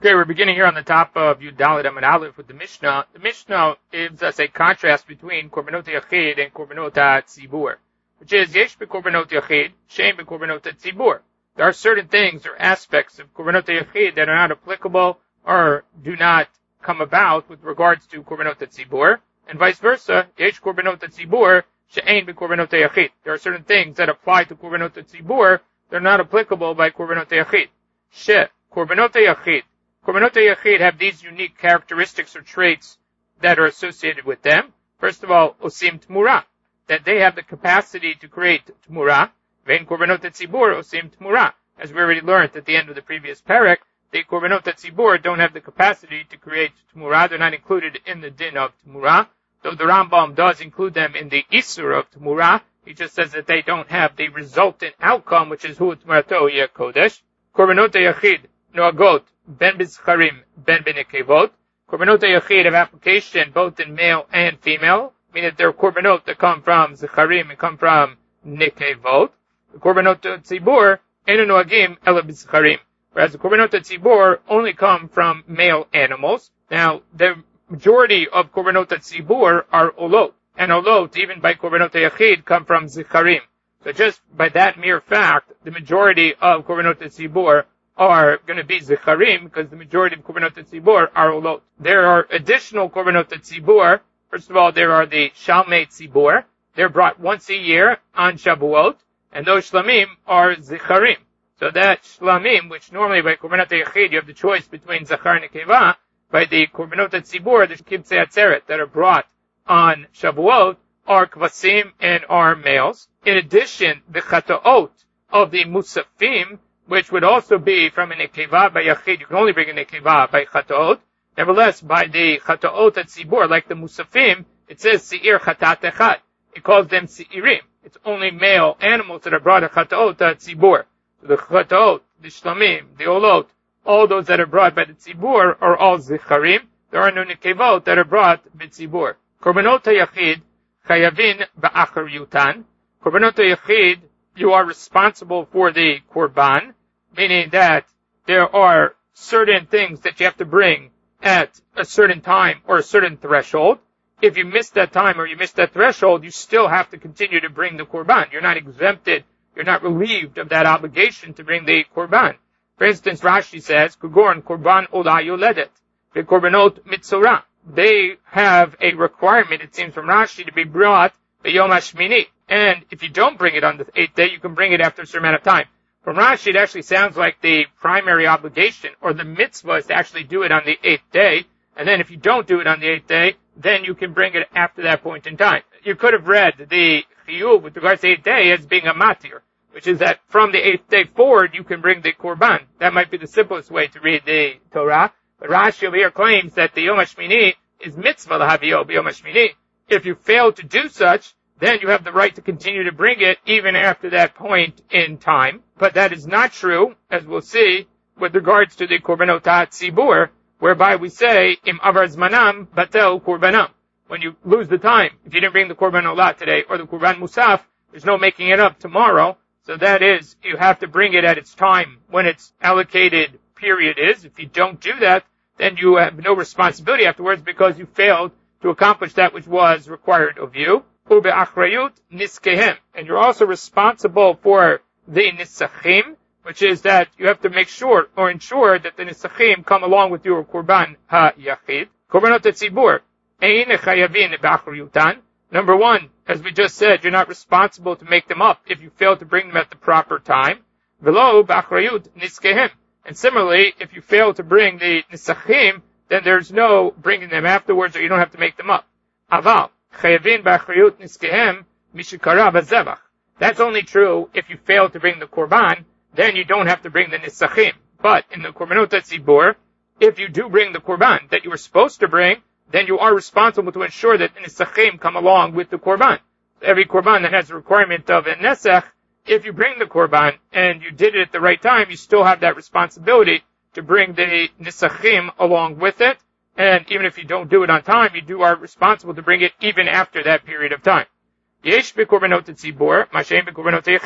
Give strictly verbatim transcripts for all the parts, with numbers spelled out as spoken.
Okay, we're beginning here on the top of Yud Dalet Amud Aleph with the Mishnah. The Mishnah gives us a contrast between Korbanot Yachid and Korbanot Tzibur, which is Yesh beKorbanot Yachid, Shein beKorbanot Tzibur. There are certain things or aspects of Korbanot Yachid that are not applicable or do not come about with regards to Korbanot Tzibur, and vice versa, Yesh Korbanot Tzibur, Shein beKorbanot Yachid. There are certain things that apply to Korbanot Tzibur that are not applicable by Korbanot Yachid. She, Korbanot Yachid. Korbanot Yachid have these unique characteristics or traits that are associated with them. First of all, Osim Tmura, that they have the capacity to create Tmura. Vein Korbanot Tzibur Osim Tmura. As we already learned at the end of the previous parak, the Korbanot Tzibur don't have the capacity to create Tmura. They're not included in the din of Tmura. Though the Rambam does include them in the Isur of Tmura, he just says that they don't have the resultant outcome, which is Hu Tmurato Yeh Kodesh. Korbanot Yachid Noagot Ben B'Zcharim, Ben B'Nekevot. Korbanot Yachid have application both in male and female, meaning that they're korbanot that come from Zecharim and come from Nekevot. The Korbanot Tzibur, Enu Noagim Ela B'Zcharim. Whereas the Korbanot Tzibur only come from male animals. Now, the majority of Korbanot Tzibur are Olot. And Olot, even by Korbanot Yachid, come from Zecharim. So just by that mere fact, the majority of Korbanot Tzibur are going to be Zecharim, because the majority of Korbanot Tzibur are Olot. There are additional Korbanot Tzibur. First of all, there are the Shalmei Tzibur. They're brought once a year on Shavuot, and those Shlamim are Zecharim. So that Shlamim, which normally by Korbanot Yachid you have the choice between Zachar and Nekeva, by the Korbanot Tzibur, the Kibtzei Atzeret that are brought on Shavuot are Kvasim and are males. In addition, the Chataot of the Musafim, which would also be from an Nekeva by Yachid. You can only bring an Nekeva by Chataot. Nevertheless, by the Chataot at Tzibur, like the Musafim, it says Se'ir Chatat Echad. It calls them Se'irim. It's only male animals that are brought at Chataot at Tzibur. So the Chataot, the Shlamim, the Olot, all those that are brought by the Tzibur are all Zecharim. There are no Nekevot that are brought by Tzibur. Korbanot Yachid, Chayavin Ba'achar Yutan. Korbanot Yachid, you are responsible for the Korban, meaning that there are certain things that you have to bring at a certain time or a certain threshold. If you miss that time or you miss that threshold, you still have to continue to bring the Korban. You're not exempted, you're not relieved of that obligation to bring the Korban. For instance, Rashi says, Kugorn Korban Ola Yoledet, the Korbanot Mitzorah. They have a requirement, it seems from Rashi, to be brought by Yom HaShmini. And if you don't bring it on the eighth day, you can bring it after a certain amount of time. From Rashi, it actually sounds like the primary obligation or the mitzvah is to actually do it on the eighth day. And then if you don't do it on the eighth day, then you can bring it after that point in time. You could have read the chiyuv with regards to the eighth day as being a matir, which is that from the eighth day forward, you can bring the korban. That might be the simplest way to read the Torah. But Rashi over here claims that the Yom HaShmini is mitzvah l'havio b'Yom HaShmini. If you fail to do such, then you have the right to continue to bring it even after that point in time. But that is not true, as we'll see, with regards to the Korbanot Tzibur, whereby we say, Im avar zmanam batel korbanam. When you lose the time, if you didn't bring the Korban Olah today, or the Korban Musaf, there's no making it up tomorrow. So that is, you have to bring it at its time, when its allocated period is. If you don't do that, then you have no responsibility afterwards because you failed to accomplish that which was required of you. Ube'achrayut niskehem. And you're also responsible for the nisachim, which is that you have to make sure or ensure that the nisachim come along with your korban ha-yachid. Korbanot tzibur. Ein chayavin be'achrayutan. Number one, as we just said, you're not responsible to make them up if you fail to bring them at the proper time. Velo be'achrayut niskehem. And similarly, if you fail to bring the nisachim, then there's no bringing them afterwards, or you don't have to make them up. Aval. Chayavin b'achrayut niskehem mishikara b'zevach. That's only true if you fail to bring the korban, then you don't have to bring the nisachim. But in the korbanot tzibur, if you do bring the korban that you were supposed to bring, then you are responsible to ensure that the nisachim come along with the korban. Every korban that has the requirement of a nesach, if you bring the korban and you did it at the right time, you still have that responsibility to bring the nisachim along with it. And even if you don't do it on time, you do are responsible to bring it even after that period of time. Yesh bekorbanot tzibur, mashein bekorbanot yachid.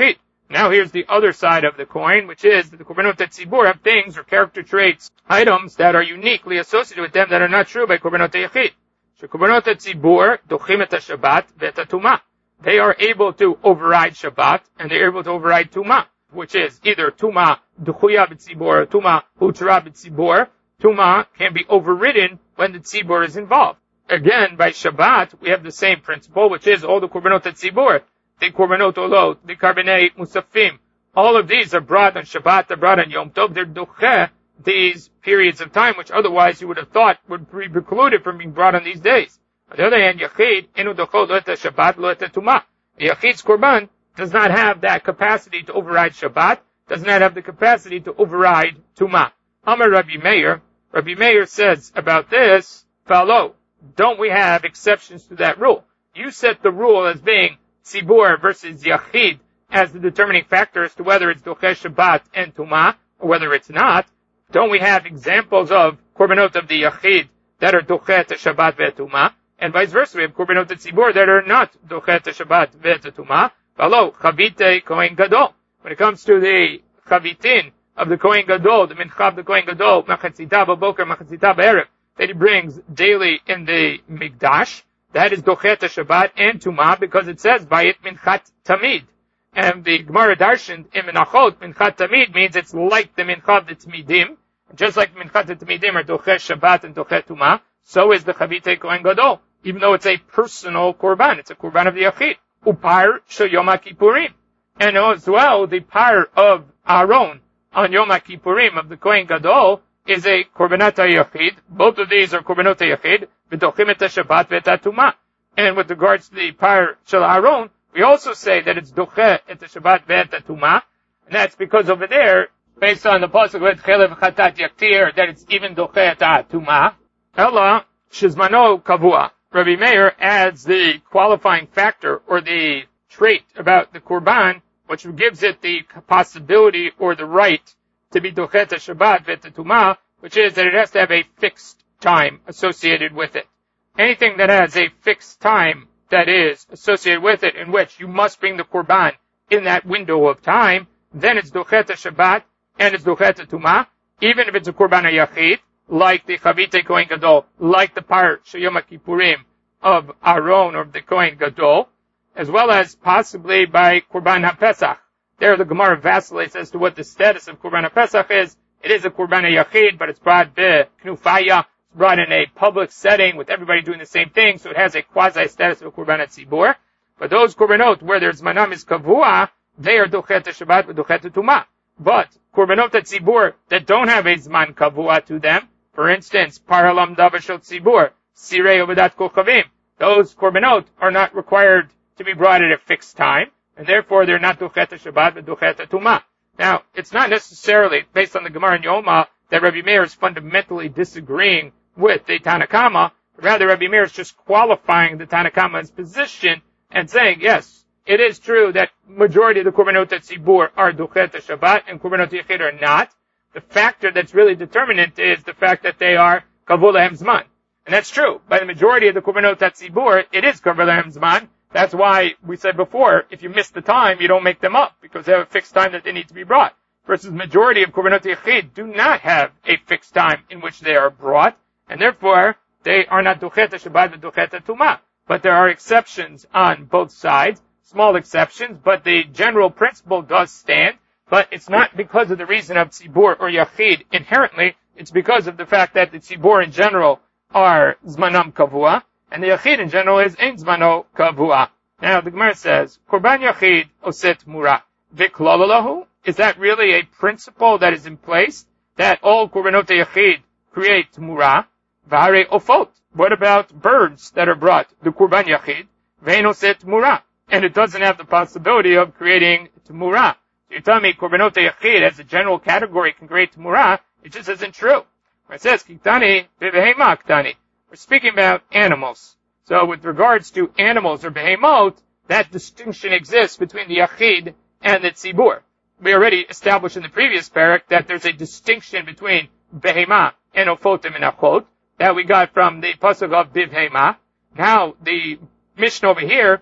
Now here's the other side of the coin, which is that the Korbanot Tzibur have things or character traits, items that are uniquely associated with them that are not true by Korbanot Yachid. Korbanot Tzibur dochim et Shabbat ve'et Tumah. They are able to override Shabbat and they are able to override Tumah, which is either Tumah duchuya b'tzibur or Tumah utera b'tzibur. Tumah can be overridden when the Tzibur is involved. Again, by Shabbat, we have the same principle, which is all the Korbanot Tzibur, the Korbanot Olot, the Karbanei Musafim, all of these are brought on Shabbat, they're brought on Yom Tov, they're docheh these periods of time, which otherwise you would have thought would be precluded from being brought on these days. On the other hand, Yachid, enu dochot lo et Shabbat, lo et Tumah. The Yachid's Korban does not have that capacity to override Shabbat, does not have the capacity to override Tumah. Amar Rabbi Meir, Rabbi Meir says about this, follow, don't we have exceptions to that rule? You set the rule as being Tzibur versus Yachid as the determining factor as to whether it's Docheh Shabbat and Tumah, or whether it's not. Don't we have examples of Korbanot of the Yachid that are Docheh to Shabbat ve'et Tumah, and vice versa, we have Korbanot of Tzibur that are not Docheh to Shabbat ve'et Tumah. Follow, Chavite Kohen Gadol. When it comes to the Chavitin of the Kohen Gadol, the Mincha of the Kohen Gadol, Machatzita b'boker, Machatzita b'erev, that he brings daily in the Mikdash, that is Dochet Shabbat and Tumah, because it says by it Minchat Tamid. And the Gemara Darshan in Menachot, Minchat Tamid means it's like the Mincha of the Tmidim. Just like Minchat Tmidim are Dochet Shabbat and Dochet Tumah, so is the Chavite Kohen Gadol, even though it's a personal Korban. It's a Korban of the Yachid. Upar Shel Yom HaKippurim. And as well, the par of Aaron on Yom HaKippurim of the Kohen Gadol is a Korbanat HaYachid. Both of these are Korbanot HaYachid. V'dochim et Shabbat ve'et Tumah. And with regards to the par Shel Aaron, we also say that it's Docheh et Shabbat ve'et Tumah. And that's because over there, based on the pasuk with Chelev Chatat Yaktir, that it's even Docheh et Tumah. Ella Shizmano Kavua. Rabbi Meir adds the qualifying factor or the trait about the Korban, which gives it the possibility or the right to be Dochet Shabbat ve'et Tumah, which is that it has to have a fixed time associated with it. Anything that has a fixed time that is associated with it, in which you must bring the Korban in that window of time, then it's Dochet Shabbat and it's Dochet Tumah, even if it's a Korban HaYachid, like the Chavite Kohen Gadol, like the Par Shel Yom HaKippurim of Aaron or the Kohen Gadol, as well as possibly by Korban HaPesach. There the Gemara vacillates as to what the status of Korban HaPesach is. It is a Korban HaYachid, but it's brought b'knufaya, it's brought in a public setting with everybody doing the same thing, so it has a quasi-status of a Korban HaTzibur. But those Korbanot where their Zmanam is Kavua, they are Dochet Shabbat and Dochet Tumah. But Korbanot HaTzibur that don't have a Zman Kavua to them, for instance, Paralam Davashel Tzibur, Sirei Ovedat Kochavim, those Korbanot are not required to be brought at a fixed time, and therefore they're not Dochet Shabbat but Dochet Tumah. Now, it's not necessarily based on the Gemara in Yoma that Rabbi Meir is fundamentally disagreeing with the Tanna Kama, but rather Rabbi Meir is just qualifying the Tanna Kama's position and saying, yes, it is true that majority of the Korbanot Tzibur are Dochet Shabbat and Korbanot Yachid are not. The factor that's really determinant is the fact that they are Kavul Lahem Zman. And that's true. By the majority of the Korbanot Tzibur, it is Kavul Lahem Zman. That's why we said before, if you miss the time, you don't make them up, because they have a fixed time that they need to be brought. Versus majority of Korbanot Yachid do not have a fixed time in which they are brought, and therefore, they are not Dochet Shabbat but Dochet Tumah. But there are exceptions on both sides, small exceptions, but the general principle does stand. But it's not because of the reason of Tzibur or Yachid inherently, it's because of the fact that the Tzibur in general are Zmanam Kavua, and the Yachid in general is Ein Zmano Kavua. Now the Gemara says, Korban Yachid Oset Mura, Viklalalahu, is that really a principle that is in place, that all Korbanot Yachid create Mura? Vare Ofot, what about birds that are brought, the Korban Yachid, Vein Oset Mura, and it doesn't have the possibility of creating Mura. You tell me Korbanot Yachid as a general category can create Tumurah, it just isn't true. It says, Kiktani, Bevehema Ktani. We're speaking about animals. So with regards to animals or Behemot, that distinction exists between the Yachid and the Tzibur. We already established in the previous parak that there's a distinction between Behema and Ofotim and Achot, that we got from the pasuk of Bivhema. Now, the Mishnah over here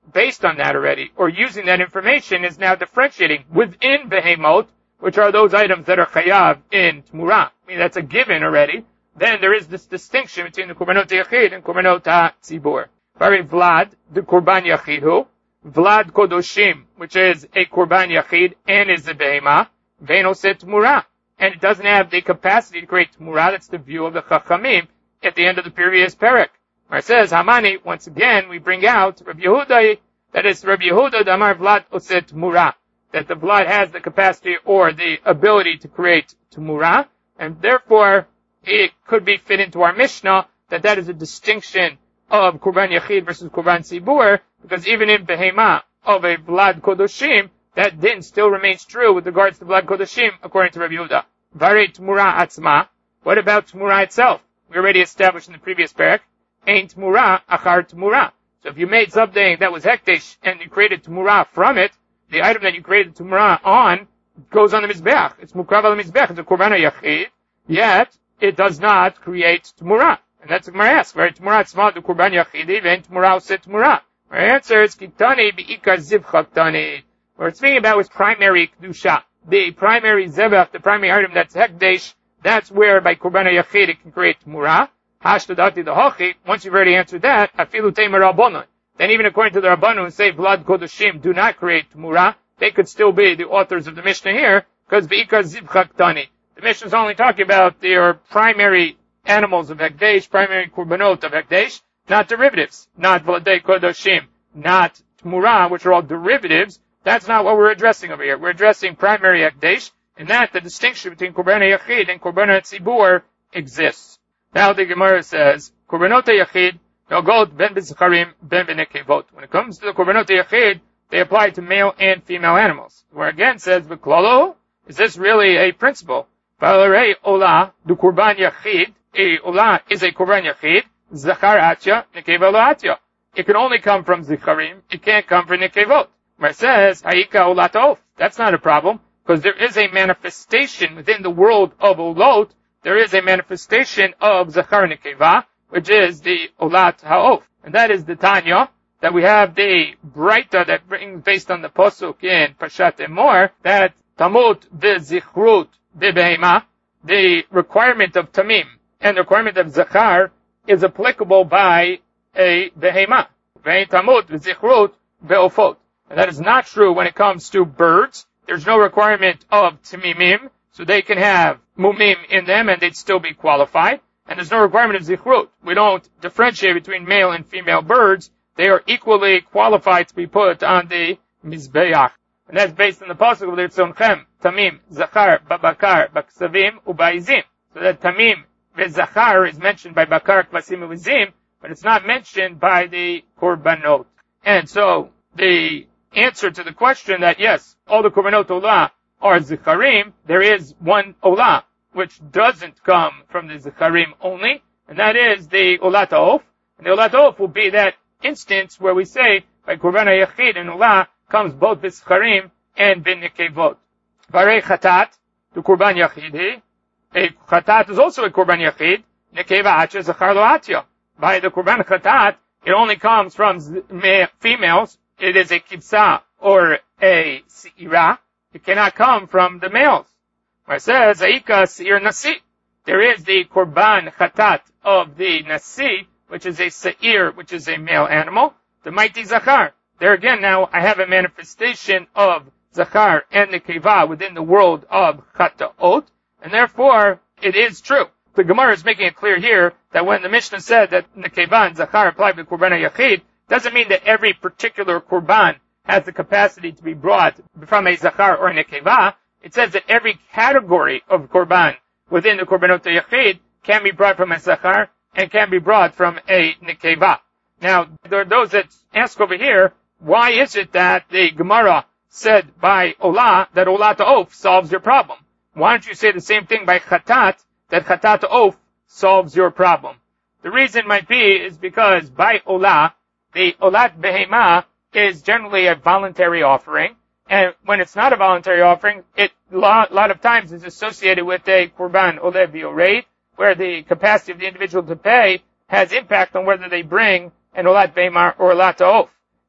based on that already, or using that information, is now differentiating within behemot, which are those items that are chayav in tmura. I mean, that's a given already. Then there is this distinction between the korbanot yachid and korbanot tzibur. Very vlad, the korban yachidu, vlad kodoshim, which is a korban yachid and is a behema, ve'eno set tmura, and it doesn't have the capacity to create tmura. That's the view of the chachamim at the end of the previous parak, where it says Hamani. Once again, we bring out Rabbi Yehuda, that is Rabbi Yehuda Damar vlad oset tmura, that the vlad has the capacity or the ability to create tmura, and therefore it could be fit into our Mishnah that that is a distinction of korban yachid versus korban tzibur, because even in behema of a vlad kodoshim, that din still remains true with regards to vlad kodoshim, according to Rabbi Yehuda. Vari tmura atzma. What about tmura itself? We already established in the previous parak, ein tmura achar tmura. So if you made something that was hekdesh and you created tmura from it, the item that you created tmura on goes on the mizbeach. It's mukrav al mizbeach. It's a korban yachid, yet it does not create tmura. And that's what Gemara asks. Vari tmura atzma du korban yachidi ve'en tmura oset tmura. My answer is kitani be'ikar zivcha ktani. What we're speaking about was primary kedusha. The primary zebach, the primary item that's hekdesh, that's where by korban yachid it can create tmura. Hashtadati the hochi. Once you've already answered that, afilu teimar rabbanon. Then even according to the rabbanon who say vlad kodoshim do not create tmura, they could still be the authors of the Mishnah here, because be'ikar zivcha ktani. The Mishnah is only talking about their primary animals of hekdesh, primary korbanot of hekdesh, not derivatives, not vladei kodoshim, not tmura, which are all derivatives. That's not what we're addressing over here. We're addressing primary hekdesh, and that the distinction between korban yachid and korban tzibur exists. Now the Gemara says, korbanot yachid nogot ben b'zecharim ben b'nekevot. When it comes to the korbanot yachid, they apply to male and female animals. Where again says, v'klolo, is this really a principle? V'alarei olah du korban yachid, a olah is a korban yachid, zachar atya, nekeva lo atya. It can only come from zecharim, it can't come from nekevot. Where it says, ha'ika olat of. That's not a problem, because there is a manifestation within the world of olot. There is a manifestation of zachar nekeva, which is the olat ha'of. And that is the Tanya, that we have the Braita that brings based on the Pasuk in Parshat Emor, that tamut v'zichrut b'behema, the requirement of tamim and the requirement of zachar is applicable by a behema. Ve'en tamut v'zichrut be'ofot. And that is not true when it comes to birds. There's no requirement of tamimim, so they can have mumim in them and they'd still be qualified. And there's no requirement of zichrut. We don't differentiate between male and female birds. They are equally qualified to be put on the mizbeach. And that's based on the pasuk of L'Irtzonchem, tamim, zachar, babakar, baksavim, ubaizim. So that tamim v'zachar is mentioned by bakar, kvasim, uvizim, but it's not mentioned by the korbanot. And so the answer to the question that yes, all the korbanot olah are zicharim, there is one olah which doesn't come from the zicharim only, and that is the olat ha'of. And the olat ha'of will be that instance where we say by korban yachid and olah comes both b'zicharim and b'nekevot. Varei chatat, the korban yachid, a chatat is also a korban yachid, nekeva atya zachar lo atya. By the korban chatat, it only comes from females. It is a kibsa or a seira. It cannot come from the males. Where it says, Aika seir nasi. There is the korban chatat of the nasi, which is a seir, which is a male animal. The mighty zachar. There again now, I have a manifestation of zachar and nekeva within the world of chataot, and therefore, it is true. The Gemara is making it clear here that when the Mishnah said that nekeva and zachar apply to korban yachid, doesn't mean that every particular korban has the capacity to be brought from a zachar or a nekeva. It says that every category of korban within the korbanot yachid can be brought from a zachar and can be brought from a nekeva. Now, there are those that ask over here, why is it that the Gemara said by olah that olah ta'of solves your problem? Why don't you say the same thing by chatat, that chatat ta'of solves your problem? The reason might be is because by olah, the olat behema is generally a voluntary offering, and when it's not a voluntary offering, it a lot, lot of times is associated with a korban olev v'orei, where the capacity of the individual to pay has impact on whether they bring an olat behema or olat ta'of.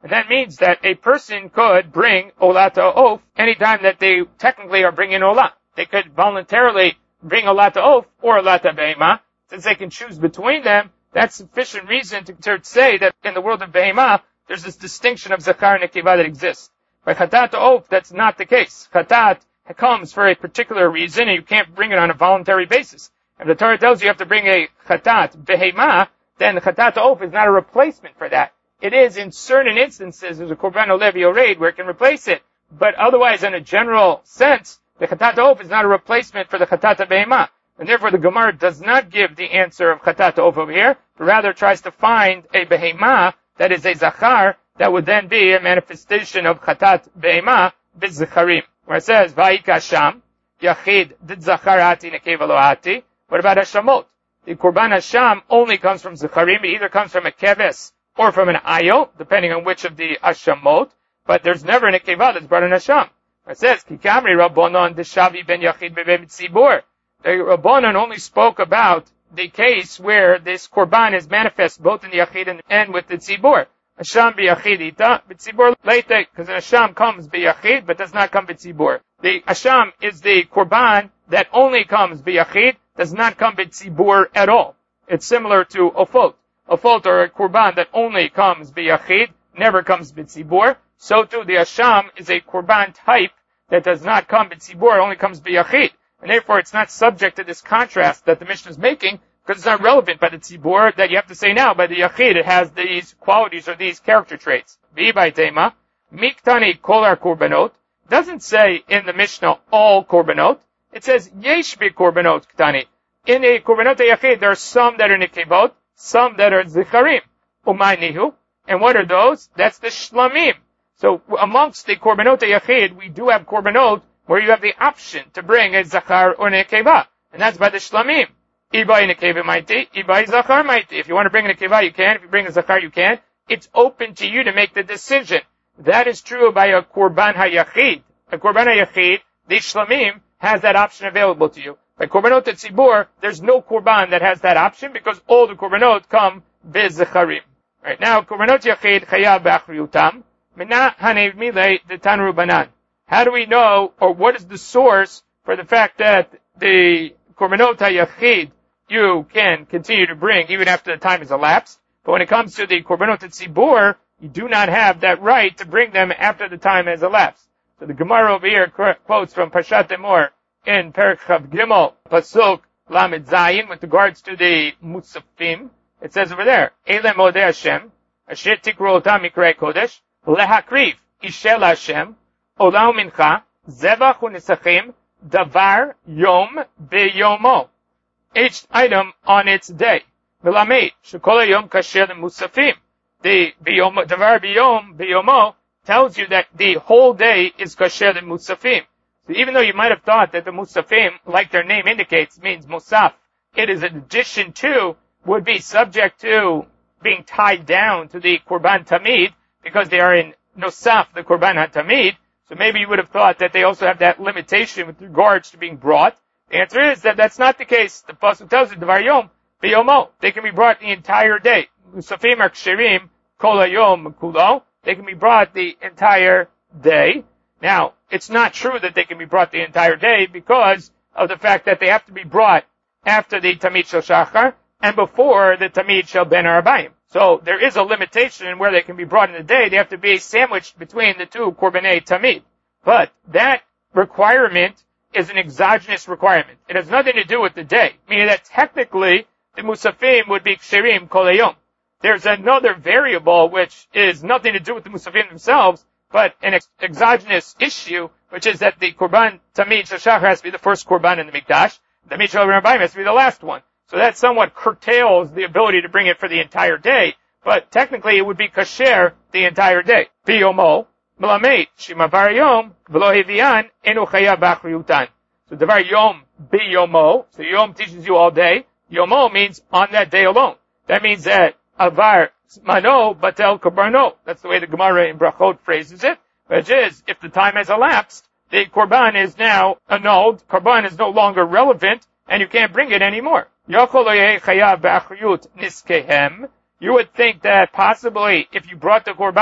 And that means that a person could bring Olat Ha'of anytime that they technically are bringing Olah. They could voluntarily bring Olat Ha'of or Olat Behemah. Since they can choose between them, that's sufficient reason to, to say that in the world of Behemah, there's this distinction of Zachar and Nekeva that exists. By Chatat Ha'of, that's not the case. Chatat comes for a particular reason, and you can't bring it on a voluntary basis. If the Torah tells you you have to bring a Chatat Behemah, then the Chatat Ha'of is not a replacement for that. It is in certain instances, there's a Korban Olev Yored where it can replace it. But otherwise, in a general sense, the Chatat Ha'of is not a replacement for the Chatat Behemah. And therefore, the Gemara does not give the answer of Chatat Ha'of over here, but rather tries to find a Behemah that is a Zachar that would then be a manifestation of Chatat Behemah B'Zacharim. Where it says, Va'ika Sham, Yachid, Did Zachar Ati Nekeva Lo Ati. What about Hashamot? The Korban Hasham only comes from Zacharim. It either comes from a Keves or from an Ayo, depending on which of the Hashamot. But there's never an Nekeva that's brought in Hasham. It says, Kikamri Rabbonon Deshavi Ben Yachid Bebe Tzibur. The Rabbonon only spoke about the case where this Korban is manifest both in the Yachid and, and with the Tzibur. Hasham b'Yachid ita, b'Tzibur leite, because an Hasham comes b'Yachid, but does not come b'Tzibur. The Hasham is the Korban that only comes b'Yachid, does not come b'Tzibur at all. It's similar to Ofot. Ofot are a Korban that only comes b'Yachid, never comes b'Tzibur. So too, the Hasham is a Korban type that does not come b'Tzibur, only comes b'Yachid. And therefore, it's not subject to this contrast that the Mishnah is making, because it's not relevant by the Tzibur that you have to say now. By the Yachid, it has these qualities or these character traits. V'ibay tema, miktani kolar korbanot, doesn't say in the Mishnah all korbanot. It says yesh bi korbanot ktani. In a korbanot Yachid, there are some that are nekevot, some that are zicharim. Umay nihu. And what are those? That's the shlamim. So amongst the korbanot Yachid, we do have korbanot where you have the option to bring a zachar or a nekeva. And that's by the shlamim. Ibay nekeva mighty, ibay zachar mighty. If you want to bring a nekeva, you can. If you bring a zachar, you can. It's open to you to make the decision. That is true by a korban hayachid. A korban hayachid, the shlamim, has that option available to you. By korbanot tzibur, there's no korban that has that option because all the korbanot come bezacharim. Right now, korbanot yachid chayav b'achriyutam. Mina hanev milei detanru banan. How do we know, or what is the source for the fact that the korbanot hayachid you can continue to bring even after the time has elapsed? But when it comes to the korbanot tzibur, you do not have that right to bring them after the time has elapsed. So the Gemara over here quotes from Parshat Emor in Perek Chav Gimel, Pasuk Lamed Zayin, with regards to the Musafim. It says over there, Ele Modeh Hashem, Asher Tikru Otam Mikrei Kodesh, Lehakriv, Ishel Hashem, Olam Mincha, Zevach Unisachim, Davar Yom Beyomo. Each item on its day. Melamed, Shekol Yom Kasher Musafim. The Biyom, Davar Biyom Beyomo tells you that the whole day is kasher the musafim. So even though you might have thought that the musafim, like their name indicates, means musaf, it is an addition to, would be subject to being tied down to the korban tamid, because they are in nosaf, the korban tamid. So maybe you would have thought that they also have that limitation with regards to being brought. The answer is that that's not the case. The pasuk tells you, Davar Yom Beyomo, they can be brought the entire day. Musafim are ksherim kol hayom kulo. They can be brought the entire day. Now, it's not true that they can be brought the entire day because of the fact that they have to be brought after the Tamid Shel Shachar and before the Tamid Shel Ben Arbaim. So there is a limitation in where they can be brought in the day. They have to be sandwiched between the two Korbanei Tamid. But that requirement is an exogenous requirement. It has nothing to do with the day, meaning that technically the Musafim would be Ksherim Kol Hayom. There's another variable which is nothing to do with the Musafim themselves, but an ex- exogenous issue, which is that the Korban Tamid Shel Shachar has to be the first Korban in the Mikdash. The Tamid Shel Ben Arbaim has to be the last one. So that somewhat curtails the ability to bring it for the entire day, but technically it would be kasher the entire day. Biyomo, Melamed, Shimavar Yom, V'lo Hevian, Enu Chayav B'Achriyutan. So Davar Yom, Biyomo, so Yom teaches you all day. Yomo means on that day alone. That means that Avar Mano Batel Korbanot. That's the way the Gemara in Brachot phrases it. Which is, if the time has elapsed, the Korban is now annulled, Korban is no longer relevant, and you can't bring it anymore. You would think that possibly, if you brought the Korban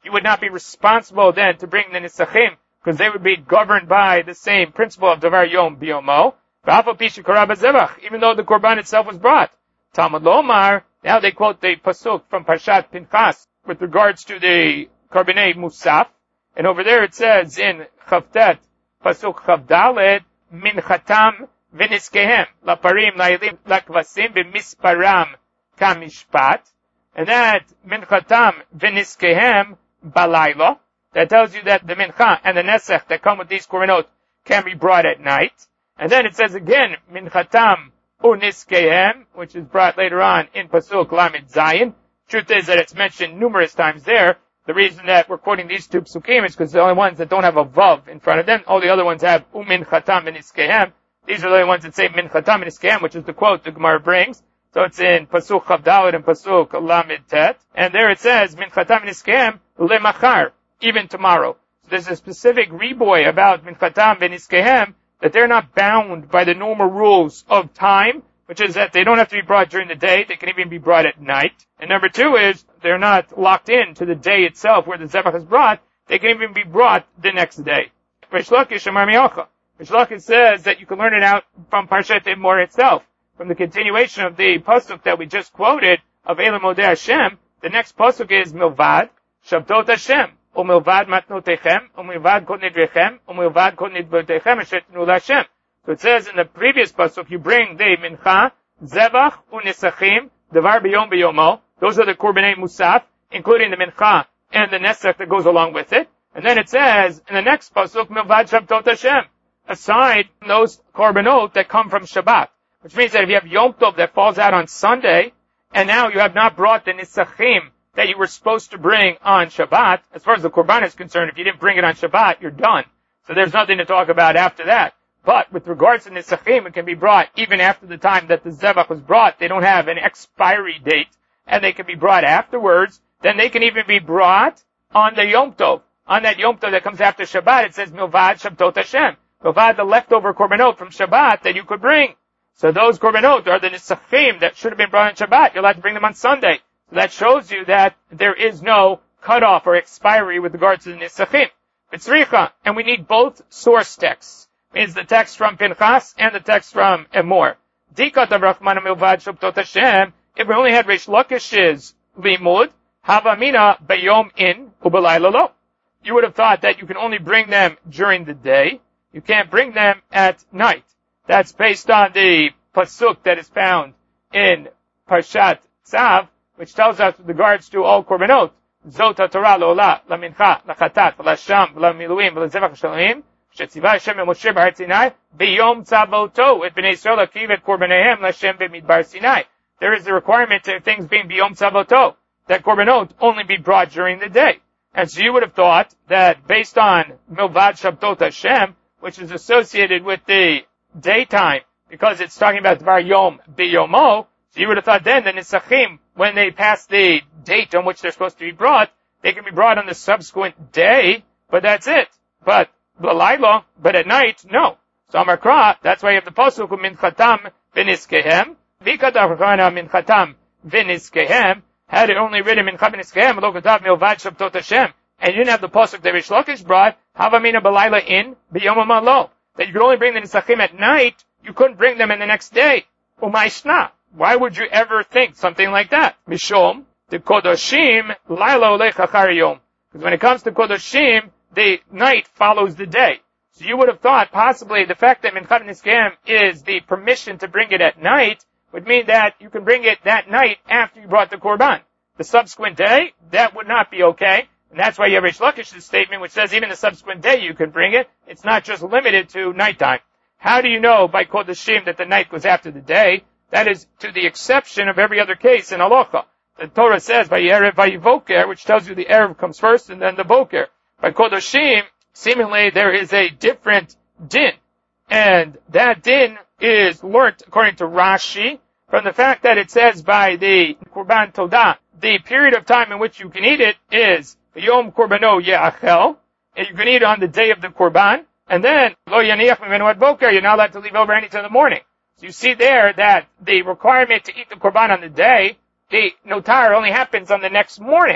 you would not be responsible then to bring the nisachim, because they would be governed by the same principle of davar yom biyomo, even though the korban itself was brought. Talmud Lomar, now they quote the pasuk from Parshat Pinchas with regards to the Korbanei Musaf, and over there it says in Chavtet, pasuk Chavdalet, minchatam v'niskehem, laparim, la'ilim, lakvasim, b'misparam, kamishpat, and that minchatam v'niskehem balaylo, that tells you that the mincha and the nesech that come with these korbanot can be brought at night. And then it says again, minchatam uniskehem, which is brought later on in pasuk Lamed Zayin. Truth is that it's mentioned numerous times there. The reason that we're quoting these two psukim is because they're the only ones that don't have a vav in front of them. All the other ones have umin chatam uniskehem. These are the only ones that say min chatam uniskehem, which is the quote the Gemara brings. So it's in pasuk Chavdalet and pasuk Lamed Tet. And there it says, min chatam uniskehem lemachar, even tomorrow. So there's a specific riboy about min chatam uniskehem, that they're not bound by the normal rules of time, which is that they don't have to be brought during the day, they can even be brought at night. And number two is, they're not locked in to the day itself where the zebach is brought, they can even be brought the next day. Rish Lakish Amar Miyocha. Rish Lakish says that you can learn it out from Parshat Emor itself, from the continuation of the pasuk that we just quoted of Elam Odeh Hashem. The next pasuk is Milvad, Shabtot Hashem. Umilvad matnotechem, umilvad kol nidrechem, umilvad kol nidvotechem, asher tinu l'Hashem. So it says in the previous pasuk, you bring the mincha, zevach, unesachim, devar biyom biyomo. Those are the korbanei musaf, including the mincha and the nesach that goes along with it. And then it says in the next pasuk, milvad shabtot Hashem, aside from those korbanot that come from Shabbat. Which means that if you have Yom Tov that falls out on Sunday, and now you have not brought the nisachim that you were supposed to bring on Shabbat, as far as the Korban is concerned, if you didn't bring it on Shabbat, you're done. So there's nothing to talk about after that. But with regards to Nisachim, it can be brought even after the time that the Zebach was brought. They don't have an expiry date, and they can be brought afterwards. Then they can even be brought on the Yom Tov. On that Yom Tov that comes after Shabbat, it says Milvad Shabtot Hashem. Milvad, the leftover Korbanot from Shabbat that you could bring. So those Korbanot are the Nisachim that should have been brought on Shabbat. You're allowed to bring them on Sunday. So that shows you that there is no cutoff or expiry with regards to the Nisachim. B'tzricha, and we need both source texts. Means the text from Pinchas and the text from Emor. Dikat Avrachman Milvad Shabtot Hashem, if we only had Rish Lakish's limud, Havamina Bayom in Ubalayla lo. You would have thought that you can only bring them during the day. You can't bring them at night. That's based on the pasuk that is found in Parshat Tzav, which tells us with regards to all korbanot, Zot HaTorah Lo'olah, Lamincha, Lachatat, Lasham, Lamiluim, Lazevach Shalom, Shetziva Hashem and Moshe B'Har Sinai, B'Yom Tzavot, Et B'nei Yisrael Akiv Et Korbanehem, Lashem B'Midbar Sinai. There is a requirement to things being B'Yom Tzavot, that korbanot only be brought during the day. And so you would have thought that based on Milvad Shabtot Hashem, which is associated with the daytime, because it's talking about Dvar Yom B'Yomo, so you would have thought then the Nisachim, when they pass the date on which they're supposed to be brought, they can be brought on the subsequent day, but that's it. But, B'Layla, but at night, no. So Amar Kra, that's why you have the pasuk min chatam v'niskehem, v'katavchana min chatam v'niskehem, had it only written min chatam v'niskehem, lo katav milvad shabtot Hashem, and you didn't have the pasuk that Rish Lakish brought, havamina b'Layla in, b'yom lo, that you could only bring the Nisachim at night, you couldn't bring them in the next day. Umayshna. Why would you ever think something like that? Mishom, the Kodoshim, Laila Olech Achar Yom. Because when it comes to Kodoshim, the night follows the day. So you would have thought possibly the fact that Minchat Niskehem is the permission to bring it at night would mean that you can bring it that night after you brought the Korban. The subsequent day, that would not be okay. And that's why you have Rish Lakish's statement which says even the subsequent day you can bring it. It's not just limited to nighttime. How do you know by Kodoshim that the night goes after the day? That is to the exception of every other case in Halacha. The Torah says, by Yerev Vayivoker, which tells you the Erev comes first and then the Boker. By Kodoshim, seemingly there is a different din. And that din is learnt, according to Rashi, from the fact that it says by the Korban Todah, the period of time in which you can eat it is Yom Korbano Ye'achel, and you can eat it on the day of the Korban, and then Lo Yaniach Mimenu Ad Boker, you're not allowed to leave over anything in the morning. So you see there that the requirement to eat the Korban on the day, the notar only happens on the next morning.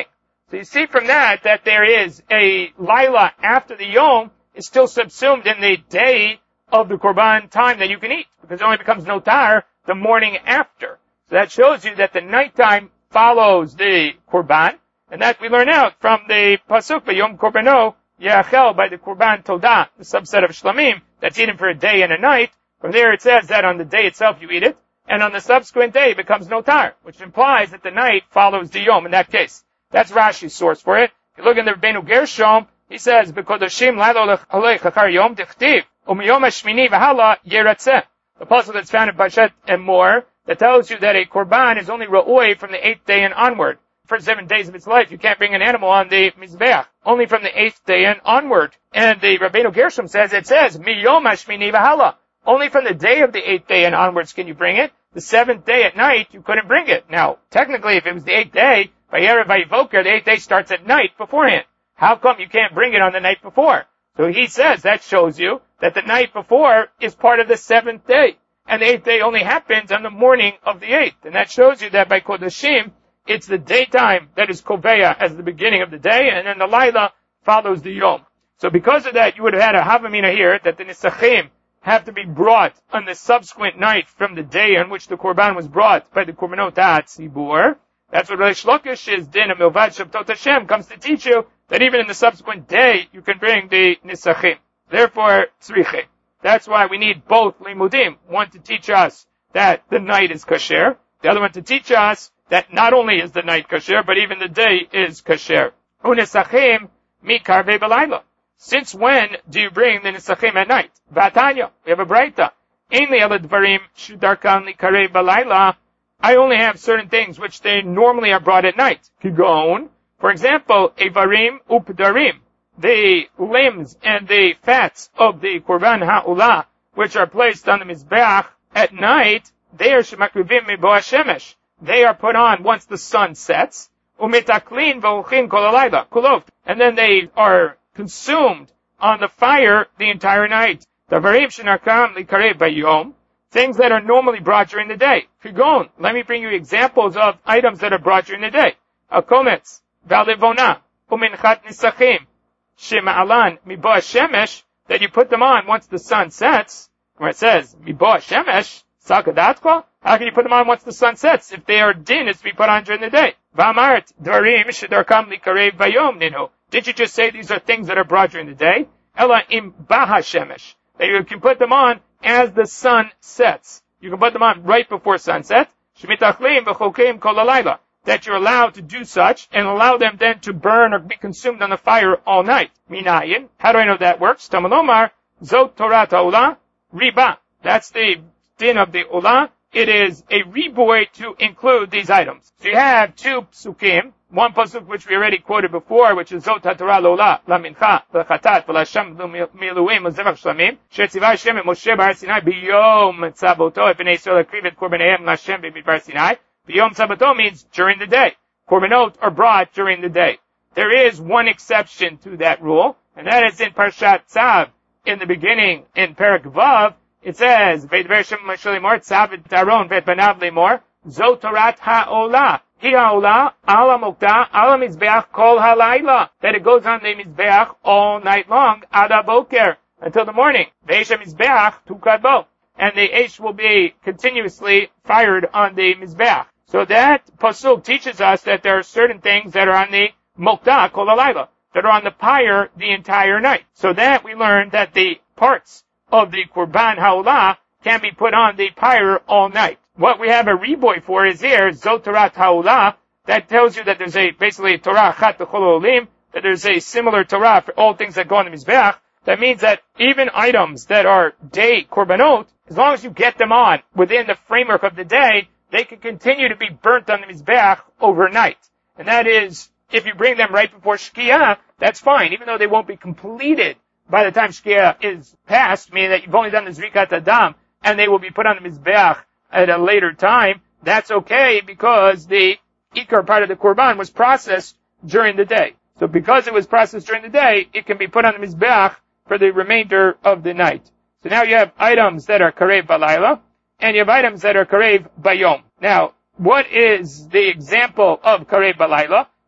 So you see from that that there is a Laila after the Yom is still subsumed in the day of the Korban time that you can eat, because it only becomes notar the morning after. So that shows you that the nighttime follows the Korban, and that we learn out from the Pasuk, Yom Korbano Yachel, by the Korban Todah, the subset of Shlamim, that's eaten for a day and a night. From there it says that on the day itself you eat it, and on the subsequent day it becomes notar, which implies that the night follows the Yom in that case. That's Rashi's source for it. If you look in the Rebbeinu Gershom, he says, "B'kodashim lalo alei chachar yom tichtiv, u'miyom hashmini v'hala yeratzeh." The puzzle that's found in Parshat Emor that tells you that a korban is only ra'oi from the eighth day and onward. For seven days of its life, you can't bring an animal on the mizbeach. Only from the eighth day and onward. And the Rebbeinu Gershom says, it says, "Miyom hashmini v'hala." Only from the day of the eighth day and onwards can you bring it. The seventh day at night, you couldn't bring it. Now, technically, if it was the eighth day, Vayerev Vayivoker, the eighth day starts at night beforehand. How come you can't bring it on the night before? So he says that shows you that the night before is part of the seventh day. And the eighth day only happens on the morning of the eighth. And that shows you that by Kodashim, it's the daytime that is Koveya as the beginning of the day, and then the Laila follows the Yom. So because of that, you would have had a Havamina here, that the Nisachim have to be brought on the subsequent night from the day on which the Korban was brought by the Korbanot HaTzibur. That's what Reish Lakish's din of Milvad Shabtot Hashem comes to teach you, that even in the subsequent day, you can bring the Nisachim. Therefore, Tzriche. That's why we need both Limudim. One to teach us that the night is kasher. The other one to teach us that not only is the night kasher, but even the day is kasher. Unisachim mikarve b'layla. Since when do you bring the Nisachim at night? Vatanya. We have a Braita. Ainli ala dvarim shudarkan likarve b'layla. I only have certain things which they normally are brought at night. Kigon, for example, Evarim updarim, the limbs and the fats of the Korban Ha'ulah, which are placed on the Mizbeach at night, they are shemakrivim mibo hashemesh. They are put on once the sun sets, umitaklin v'olchin kol halayla, kulot, and then they are consumed on the fire the entire night. Davarim shenarkam likarev bayom, things that are normally brought during the day. Kigon, let me bring you examples of items that are brought during the day. Akometz, Valivona, Uminchat Nisachim, Shema'alan, Mibo Shemesh, that you put them on once the sun sets, where it says, Mibo Shemesh, Sakadatko, how can you put them on once the sun sets if they are din is to be put on during the day? V'amart, Dvarim, Shedarkam Likarev Vayom Ninu. Did you just say these are things that are brought during the day? Ella im Baha Shemesh, that you can put them on as the sun sets. You can put them on right before sunset. Shemitachlim v'chokim kol halayla. That you're allowed to do such and allow them then to burn or be consumed on the fire all night. Minayin. How do I know that works? Tamalomar. Zot Torah Ta'ula. Riba. That's the din of the Ula. It is a riboy to include these items. So you have two psukim. One pasuk which we already quoted before, which is Zot HaTorah Lo'ula, LaMincha, L'chatat, V'Lashem Miluim, L'Zevach Shlamim, Shetzivah Hashem et Moshe Bar Sinai, B'yom Tzaboto, et B'nei Yisrael Akriv et Korbanehem L'Hashem B'Midbar Sinai. B'yom Tzaboto means during the day. Korbanot are brought during the day. There is one exception to that rule, and that is in Parshat Tzav, in the beginning, in Perek Vav, it says, V'Yidber Hashem Moshe Limor, Tzav et Aaron v'et Banav Limor, Zot Torah Ha'olah. Hi ha'olah, ala mokta, ala mizbeach kol halayla. That it goes on the mizbeach all night long, ada boker, until the morning. Ve'esh mizbeach tukadbo. And the esh will be continuously fired on the mizbeach. So that pasuk teaches us that there are certain things that are on the mokta kol halayla, that are on the pyre the entire night. So that we learn that the parts of the Korban Ha'olah can be put on the pyre all night. What we have a reboy for is here, Zot Torah Ha'olah, that tells you that there's a, basically a Torah Chat B'chol Olim, that there's a similar Torah for all things that go on the Mizbeach. That means that even items that are day Korbanot, as long as you get them on within the framework of the day, they can continue to be burnt on the Mizbeach overnight. And that is, if you bring them right before Shkia, that's fine, even though they won't be completed by the time Shkia is passed, meaning that you've only done the Zrikat Adam, and they will be put on the Mizbeach at a later time. That's okay because the Ikar part of the Korban was processed during the day. So because it was processed during the day, it can be put on the Mizbeach for the remainder of the night. So now you have items that are Karev Balayla, and you have items that are Karev Bayom. Now, what is the example of Karev Balayla?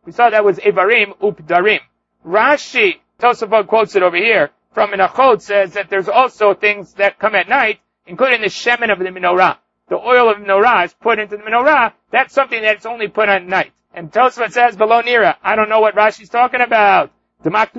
We saw that was Evarim Updarim. Rashi, Tosafot quotes it over here, from Menachot says that there's also things that come at night, including the shemen of the menorah. The oil of menorah is put into the menorah. That's something that's only put on at night. And Tosafot says below Nira, I don't know what Rashi's talking about. What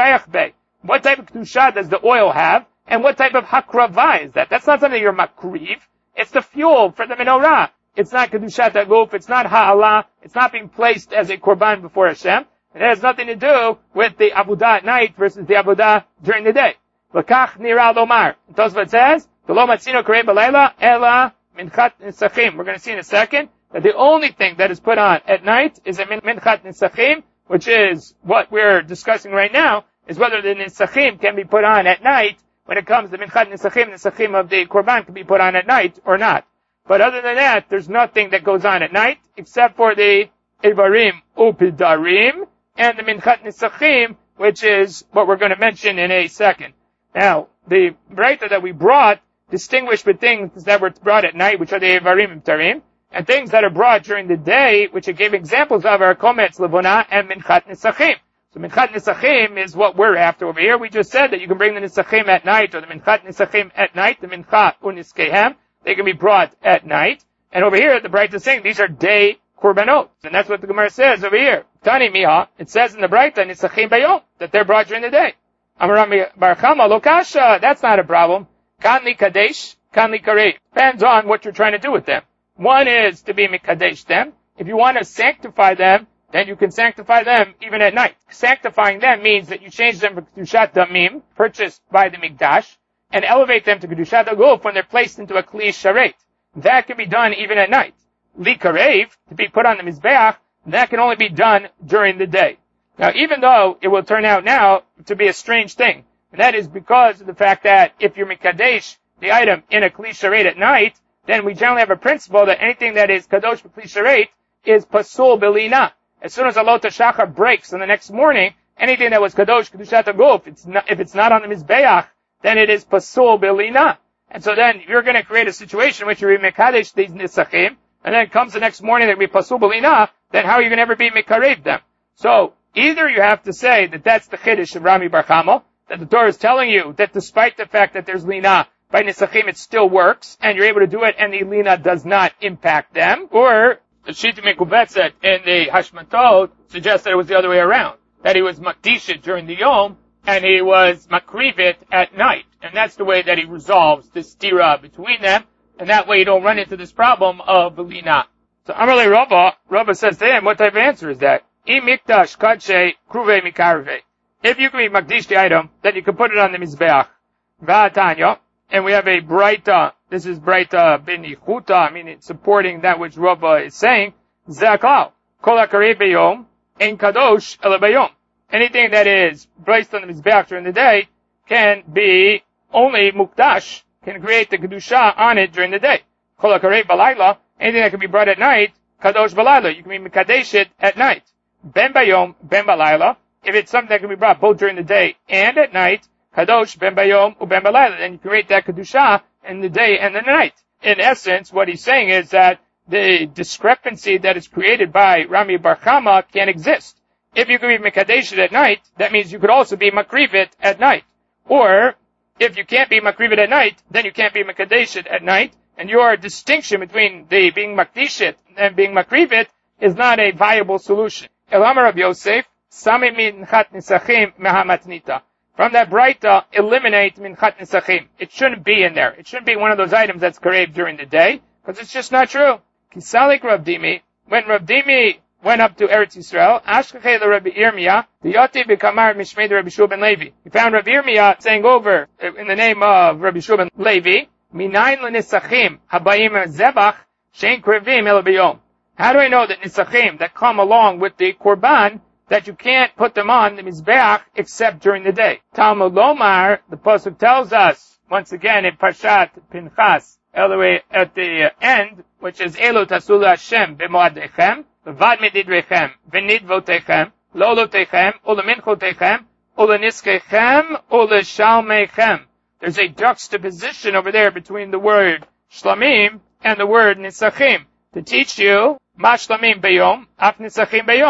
type of kedusha does the oil have? And what type of hakravah is that? That's not something you're makriv. It's the fuel for the menorah. It's not kedushat aguf. It's not ha'ala. It's not being placed as a korban before Hashem. It has nothing to do with the avodah at night versus the avodah during the day. L'kach nira lomar. Tosfot says, "V'lo matzino karei b'leila ela minchat nisachim." We're going to see in a second that the only thing that is put on at night is a minchat nisachim, which is what we're discussing right now, is whether the nisachim can be put on at night. When it comes to minchat nisachim, nisachim of the korban can be put on at night or not. But other than that, there's nothing that goes on at night except for the Evarim Upidarim and the minchat nisachim, which is what we're going to mention in a second. Now, the Breita that we brought distinguished between things that were brought at night, which are the Evarim Upidarim, and things that are brought during the day, which it gave examples of, are Kometz Levona and minchat nisachim. So minchat nisachim is what we're after over here. We just said that you can bring the nisachim at night, or the minchat nisachim at night, the minchat uniskehem. They can be brought at night. And over here, the Breita is saying these are day korbanot. And that's what the Gemara says over here. Tani miha, it says in the Breita, nisachim bayom, that they're brought during the day. Amarami barachama lokasha, that's not a problem. Kan li kadesh, kan li karei. Depends on what you're trying to do with them. One is to be mikadesh them. If you want to sanctify them, then you can sanctify them even at night. Sanctifying them means that you change them from Kedushat Damim, purchased by the Mikdash, and elevate them to Kedushat Aguf when they're placed into a Kli Sharet. That can be done even at night. Li Karev, to be put on the Mizbeach, that can only be done during the day. Now, even though it will turn out now to be a strange thing, and that is because of the fact that if you're Mikadesh, the item in a Kli Sharet at night, then we generally have a principle that anything that is Kadosh Kli Sharet is Pasul Belina. As soon as Alot HaShachar breaks on the next morning, anything that was Kadosh Kedushat Aguf, it's not, if it's not on the Mizbeach, then it is Pasul Belina. And so then you're going to create a situation in which you're Mekadesh these Nisachim, and then comes the next morning they're going to be Pasul Belina, then how are you going to ever be Mekarev them? So, either you have to say that that's the Chiddush of Rami Bar Chama, that the Torah is telling you that despite the fact that there's Lina, by Nisachim it still works, and you're able to do it, and the Lina does not impact them, or the Shita Mekubetzet in the Hashmatot suggests that it was the other way around. That he was Makdishit during the Yom, and he was Makrivit at night. And that's the way that he resolves this stira between them, and that way you don't run into this problem of Belina. So Amarle Rava, Rava says to him, what type of answer is that? I Mikdash Kadshe Kruve Mikarve. If you can be Makdish the item, then you can put it on the Mizbeach. Va'atanya, and we have a Breita. This is Breita bin Yechuta, I mean, it's supporting that which Rava is saying. Zakal, kol hakarei beyom, ein kadosh ele beyom. Anything that is placed on the Mizbeach during the day can be only mukdash, can create the kedusha on it during the day. Kol hakarei balayla, anything that can be brought at night, kadosh balayla, you can be mikadesh it at night. Ben bayom, ben balayla, if it's something that can be brought both during the day and at night, kadosh ben bayom u ben balayla, then you create that kedusha in the day and the night. In essence, what he's saying is that the discrepancy that is created by Rami Bar Chama can't exist. If you can be Mekadesh at night, that means you could also be Makrivit at night. Or, if you can't be Makrivit at night, then you can't be Mekadesh at night, and your distinction between the being Makdishit and being Makrivit is not a viable solution. Elamar of Yosef, Sami minchat nisachim mehamatnita. From that Breita, eliminate minchat nisachim. It shouldn't be in there. It shouldn't be one of those items that's karev during the day, because it's just not true. Kisalik Rav Dimi, when Rav Dimi went up to Eretz Yisrael, Ashkechei le Rabbi Yirmiyah, the Yoti b'kamar mishmei Rabbi Shua ben Levi. He found Rabbi Yirmiyah saying over, in the name of Rabbi Shua ben Levi, Minayin l'nisachim habayim zebach shein krevim el b'yom. How do I know that nisachim that come along with the korban, that you can't put them on the Mizbeach except during the day? Talmud Lomar, the Pasuk tells us, once again in Parshat Pinchas, all the way at the end, which is Elo Tasula Hashem b'moadechem, v'vad medidrechem, v'nidvotechem, lolotechem, uleminchotechem, uleniskechem, uleshalmechem. There's a juxtaposition over there between the word shlamim and the word nisachim, to teach you, ma shlamim beyom, af nisachim beyom.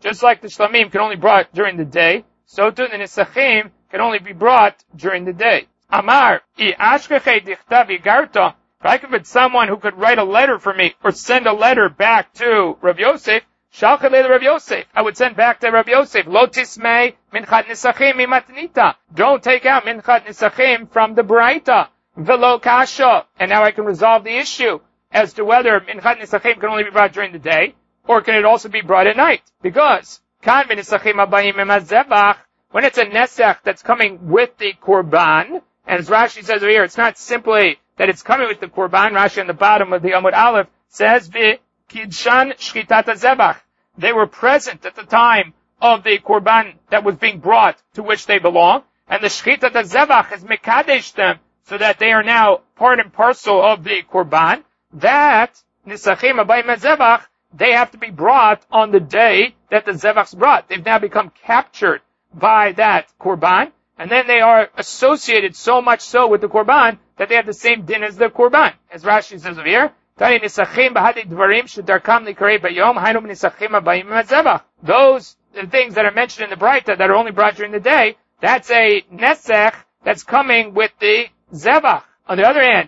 Just like the shlamim can only be brought during the day, so too the nisachim can only be brought during the day. Amar, I ashkeche dichtav igarta. If I could find someone who could write a letter for me, or send a letter back to Rav Yosef, shalchet le Rav Yosef. I would send back to Rav Yosef, lo tismei minchat nisachim mimatnita. Don't take out minchat nisachim from the Braita. Velo kasha. And now I can resolve the issue as to whether minchat nisachim can only be brought during the day, or can it also be brought at night? Because kan v'nisachim abayim emazevach, when it's a nesach that's coming with the korban, and as Rashi says over here, it's not simply that it's coming with the korban. Rashi on the bottom of the Amud Aleph says, v'kidshan shchitat hazevach. They were present at the time of the korban that was being brought to which they belong, and the shchitat hazevach has mekadesh them, so that they are now part and parcel of the korban. That nisachim abayim hazevach, they have to be brought on the day that the zevach's brought. They've now become captured by that korban, and then they are associated so much so with the korban that they have the same din as the korban. As Rashi says over here, those things that are mentioned in the Braita that are only brought during the day, that's a nesech that's coming with the zevach. On the other hand,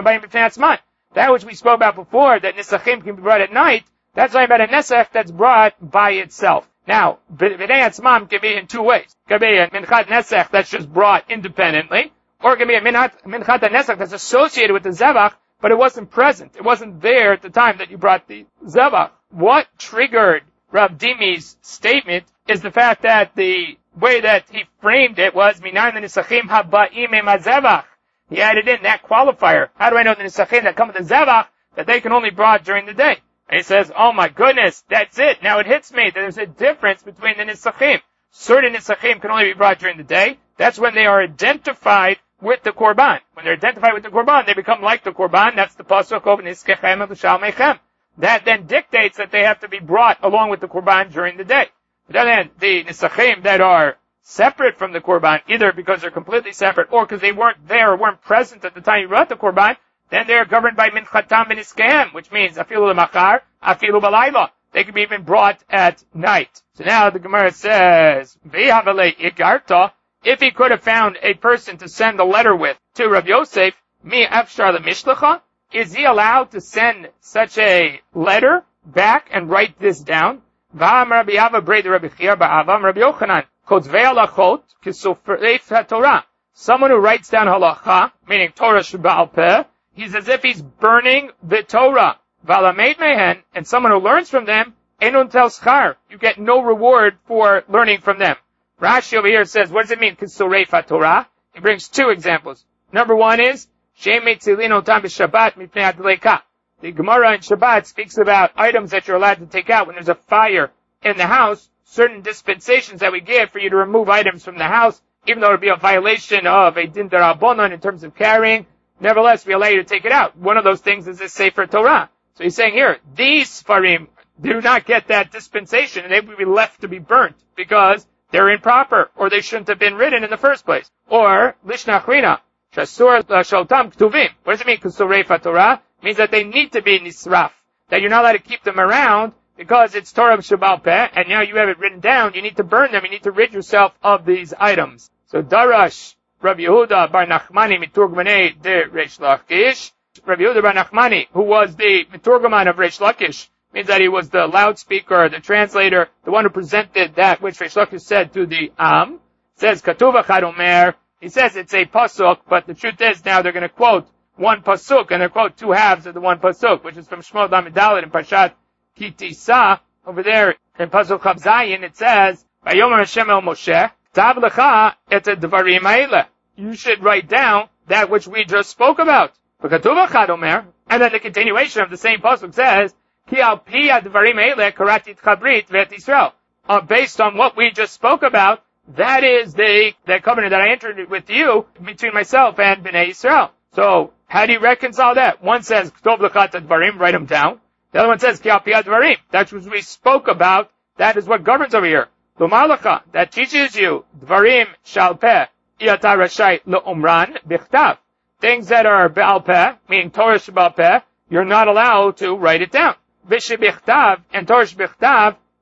that which we spoke about before, that nisachim can be brought at night, that's talking about a nesech that's brought by itself. Now, b'nei atzmam can be in two ways. It can be a minchat nesech that's just brought independently, or it can be a minchat nesech that's associated with the zevach, but it wasn't present. It wasn't there at the time that you brought the zevach. What triggered Rav Dimi's statement is the fact that the way that he framed it was minayin nisachim haba'im emazevach. He added in that qualifier. How do I know the nisachim that come with the zevach that they can only be brought during the day? And he says, oh my goodness, that's it. Now it hits me that there's a difference between the nisachim. Certain nisachim can only be brought during the day. That's when they are identified with the korban. When they're identified with the korban, they become like the korban. That's the pasuk of niskechem v'shal meichem. That then dictates that they have to be brought along with the korban during the day. On the other hand, the nisachim that are separate from the korban, either because they're completely separate or because they weren't there or weren't present at the time you brought the korban, then they are governed by minchatam v'niskehem, which means afilu l'machar, afilu b'layla. They can be even brought at night. So now the Gemara says, v'yahavale igarta, if he could have found a person to send a letter with to Rav Yosef, mi afshar lemishlacha, is he allowed to send such a letter back and write this down? V'am Rabbi Ava brei Rabbi Chia ba'avam Rabbi Yochanan, kotzvei halachot kisofrei haTorah. Someone who writes down halacha, meaning Torah sheba'al peh, he's as if he's burning the Torah. Valamed mehen, and someone who learns from them, enun tel schar. You get no reward for learning from them. Rashi over here says, what does it mean? Kisurei Torah. He brings two examples. Number one is, Shem metzilin otam b'Shabbat mipnei hadleika. The Gemara in Shabbat speaks about items that you're allowed to take out when there's a fire in the house. Certain dispensations that we give for you to remove items from the house, even though it would be a violation of a din derabanan in terms of carrying. Nevertheless, we allow you to take it out. One of those things is this Sefer Torah. So he's saying here, these Sfarim do not get that dispensation, and they would be left to be burnt because they're improper, or they shouldn't have been written in the first place. Or, Lishna Achrina, Shasur Shaltam Ktuvim. What does it mean, Kusurei Torah? It means that they need to be nisraf. That you're not allowed to keep them around because it's Torah Sheba'al Peh, and now you have it written down. You need to burn them. You need to rid yourself of these items. So, Darash, Rabbi Yehuda Bar Nachmani Miturgmanei de Reish Lakish. Rabbi Yehuda Bar Nachmani, who was the Miturgaman of Reish Lakish, means that he was the loudspeaker, the translator, the one who presented that which Reish Lakish said to the Am. Says, Katuv Echad Omer. He says it's a pasuk, but the truth is now they're going to quote one pasuk, and they quote two halves of the one pasuk, which is from Shmuel Lamed Dalet in Parshat Kitisa. Over there in pasuk Chav Zayin, it says, Vayomer Hashem el Moshe, Tav lecha et dvarim ha'ele. You should write down that which we just spoke about. Katuv Echad Omer, and then the continuation of the same pasuk says, Ki al pi advarim ha'ele karati t'chabrit ve'et Yisrael. Uh, based on what we just spoke about, that is the, the covenant that I entered with you between myself and Bnei Yisrael. So, how do you reconcile that? One says, Ktov lechat advarim, write them down. The other one says, Ki al pi advarim. That's what we spoke about. That is what governs over here. Lomar lecha, that teaches you, dvarim shal peh, iyata rashai le'omran bichtav. Things that are ba'al peh, meaning Torah sheba'al peh, you're not allowed to write it down. Vishe bichtav, and Torah shebichtav,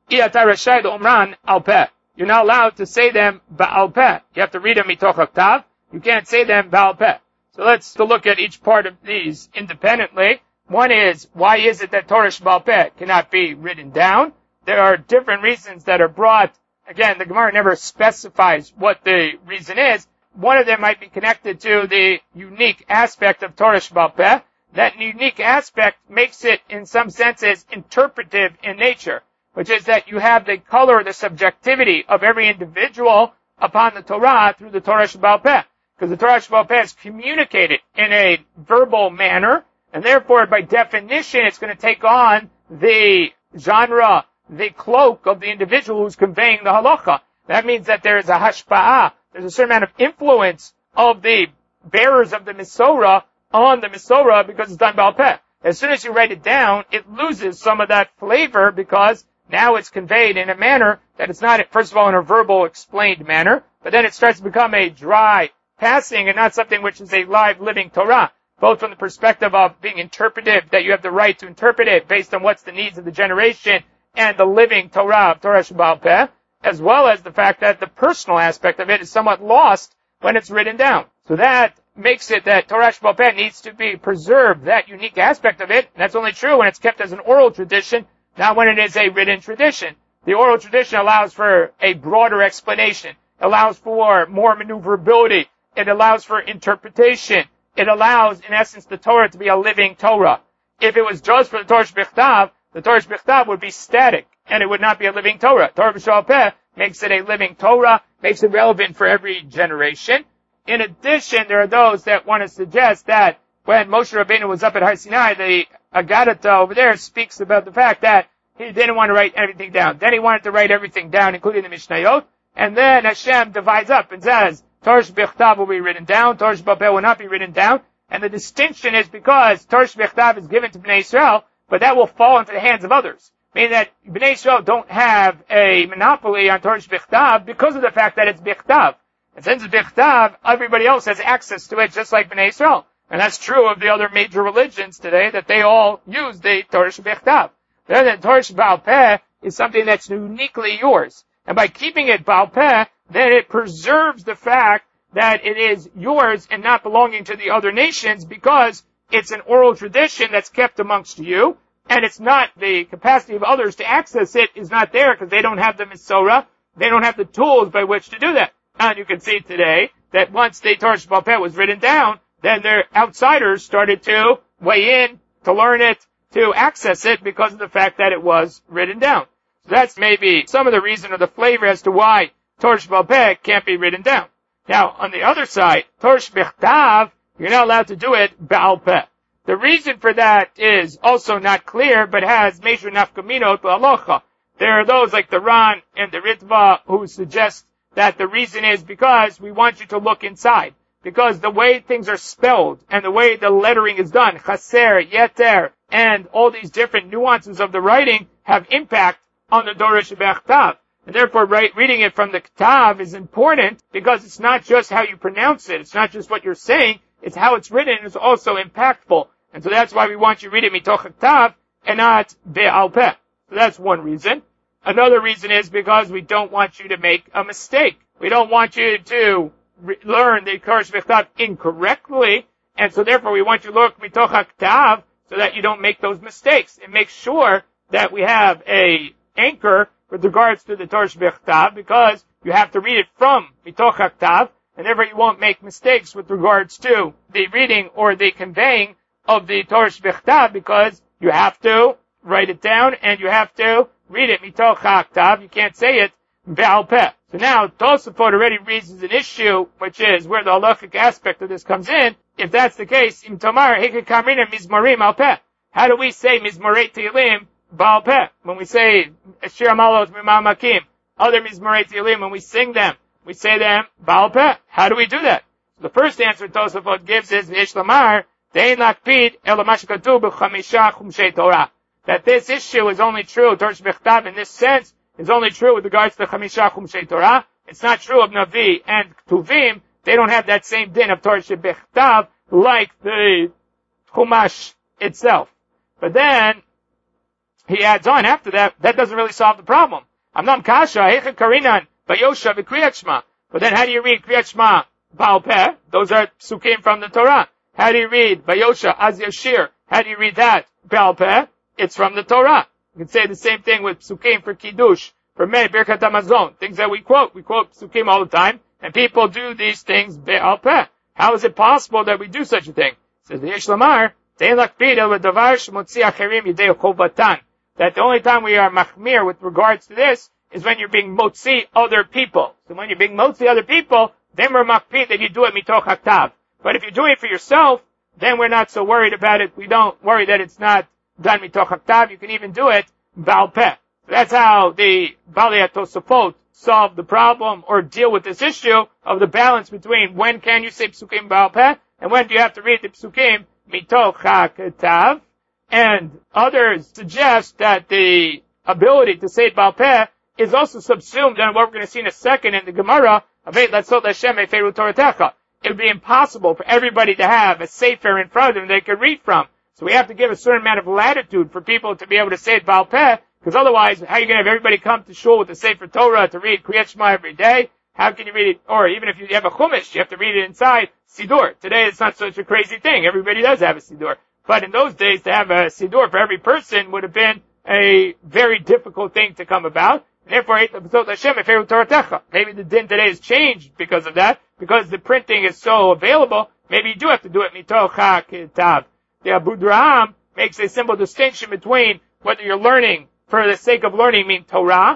Iyata rashai umran al peh. You're not allowed to say them ba'al peh. You have to read them mitoch haktav. You can't say them ba'al peh. So let's look at each part of these independently. One is, why is it that Torah Sheba'al Peh cannot be written down? There are different reasons that are brought. Again, the Gemara never specifies what the reason is. One of them might be connected to the unique aspect of Torah Sheba'al Peh. That unique aspect makes it, in some senses, interpretive in nature, which is that you have the color, the subjectivity of every individual upon the Torah through the Torah Sheba'al Peh. Because the Torah Sheba'al Peh is communicated in a verbal manner, and therefore, by definition, it's going to take on the genre, the cloak of the individual who's conveying the halacha. That means that there is a hashpa'ah, there's a certain amount of influence of the bearers of the Misorah on the Misorah because it's done Ba'al Peh. As soon as you write it down, it loses some of that flavor because now it's conveyed in a manner that it's not, first of all, in a verbal explained manner, but then it starts to become a dry passing and not something which is a live living Torah. Both from the perspective of being interpretive, that you have the right to interpret it based on what's the needs of the generation and the living Torah of Torah Sheba'al Peh, as well as the fact that the personal aspect of it is somewhat lost when it's written down. So that makes it that Torah Sheba'al Peh needs to be preserved, that unique aspect of it. And that's only true when it's kept as an oral tradition, not when it is a written tradition. The oral tradition allows for a broader explanation, allows for more maneuverability, it allows for interpretation. It allows, in essence, the Torah to be a living Torah. If it was just for the Torah Shebechtav, the Torah Shebechtav would be static, and it would not be a living Torah. Torah B'Sheba'al Peh makes it a living Torah, makes it relevant for every generation. In addition, there are those that want to suggest that when Moshe Rabbeinu was up at Har Sinai, the Agadata over there speaks about the fact that he didn't want to write everything down. Then he wanted to write everything down, including the Mishnayot, and then Hashem divides up and says, Torah Shebechtav will be written down, Torah Sheba'al Peh will not be written down, and the distinction is because Torah Shebechtav is given to Bnei Israel, but that will fall into the hands of others. Meaning that Bnei Israel don't have a monopoly on Torah Shebechtav because of the fact that it's Bechtav. And since it's Bechtav, everybody else has access to it just like Bnei Israel. And that's true of the other major religions today, that they all use the Torah Shebechtav. Then the Torah Sheba'al Peh is something that's uniquely yours. And by keeping it Ba'al Peh, then it preserves the fact that it is yours and not belonging to the other nations because it's an oral tradition that's kept amongst you, and it's not the capacity of others to access it is not there because they don't have the Misorah, they don't have the tools by which to do that. And you can see today that once the Torah Sheba'al Peh was written down, then their outsiders started to weigh in, to learn it, to access it because of the fact that it was written down. So that's maybe some of the reason or the flavor as to why Torah Sheba'al Peh can't be written down. Now, on the other side, Torah Shebechtav, you're not allowed to do it Ba'al Peh. The reason for that is also not clear, but has major nafkaminot b'halacha. There are those like the Ran and the Ritva who suggest that the reason is because we want you to look inside. Because the way things are spelled and the way the lettering is done, chaser, yeter, and all these different nuances of the writing have impact on the Torah Shebechtav. And therefore, right, reading it from the Ktav is important because it's not just how you pronounce it. It's not just what you're saying. It's how it's written. It's also impactful. And so that's why we want you to read it mitoch Ktav and not Be'al Peh. So that's one reason. Another reason is because we don't want you to make a mistake. We don't want you to re- learn the Torah Shebechtav incorrectly. And so therefore, we want you to look mitoch Ktav so that you don't make those mistakes. And make sure that we have a anchor with regards to the Torah Shebechtav, because you have to read it from mitoch Ktav, and therefore you won't make mistakes with regards to the reading or the conveying of the Torah Shebechtav, because you have to write it down and you have to read it mitoch Ktav. You can't say it Ba'al Peh. So now Tosafot already raises an issue, which is where the halachic aspect of this comes in. If that's the case, Im Tomar Heke Kamrina Mizmorim Al Peh. How do we say Mizmorei Tehillim Ba'al Peh? When we say Shir Malot Mimam Makim, other Mizmorei Tehillim, when we sing them, we say them Ba'al Peh. How do we do that? So the first answer Tosafot gives is V'yesh Lamar Dein Lakpid Ela Ma Shekatuv B'Chamisha Chumshei Torah. That this issue is only true, Torah Shebechtav in this sense, is only true with regards to Chamisha Chumshei Torah. It's not true of Navi and Tuvim. They don't have that same din of Torah Shebechtav like the Chumash itself. But then, he adds on after that, that doesn't really solve the problem. Amnam kasha, hecha karinan, vayosha v'kriyat shma. But then how do you read kriyat shma Baal Peh? Those are psukim from the Torah. How do you read vayosha az yashir? How do you read that Baal Peh? It's from the Torah. You can say the same thing with psukim for kiddush, for many birkat hamazon, things that we quote. We quote psukim all the time, and people do these things Baal Peh. How is it possible that we do such a thing? It says the Yesh Lamar, that the only time we are machmir with regards to this is when you're being motzi other people. So when you're being motzi other people, then we're makpid that you do it mitoch haktav. But if you're doing it for yourself, then we're not so worried about it. We don't worry that it's not done mitoch haktav. You can even do it Baal Peh. So that's how the Balei HaTosafot solve the problem or deal with this issue of the balance between when can you say psukim Baal Peh and when do you have to read the psukim mitoch haktav. And others suggest that the ability to say Baal Peh is also subsumed in what we're going to see in a second in the Gemara. It would be impossible for everybody to have a sefer in front of them they could read from. So we have to give a certain amount of latitude for people to be able to say it Baal Peh, because otherwise, how are you going to have everybody come to shul with the sefer Torah to read Kriyat Shema every day? How can you read it? Or even if you have a chumash, you have to read it inside Siddur. Today it's not such a crazy thing. Everybody does have a Siddur. But in those days, to have a Siddur for every person would have been a very difficult thing to come about. And therefore, maybe the din today has changed because of that, because the printing is so available. Maybe you do have to do it mitoch haktav. The Abu Draham makes a simple distinction between whether you're learning for the sake of learning, mean Torah,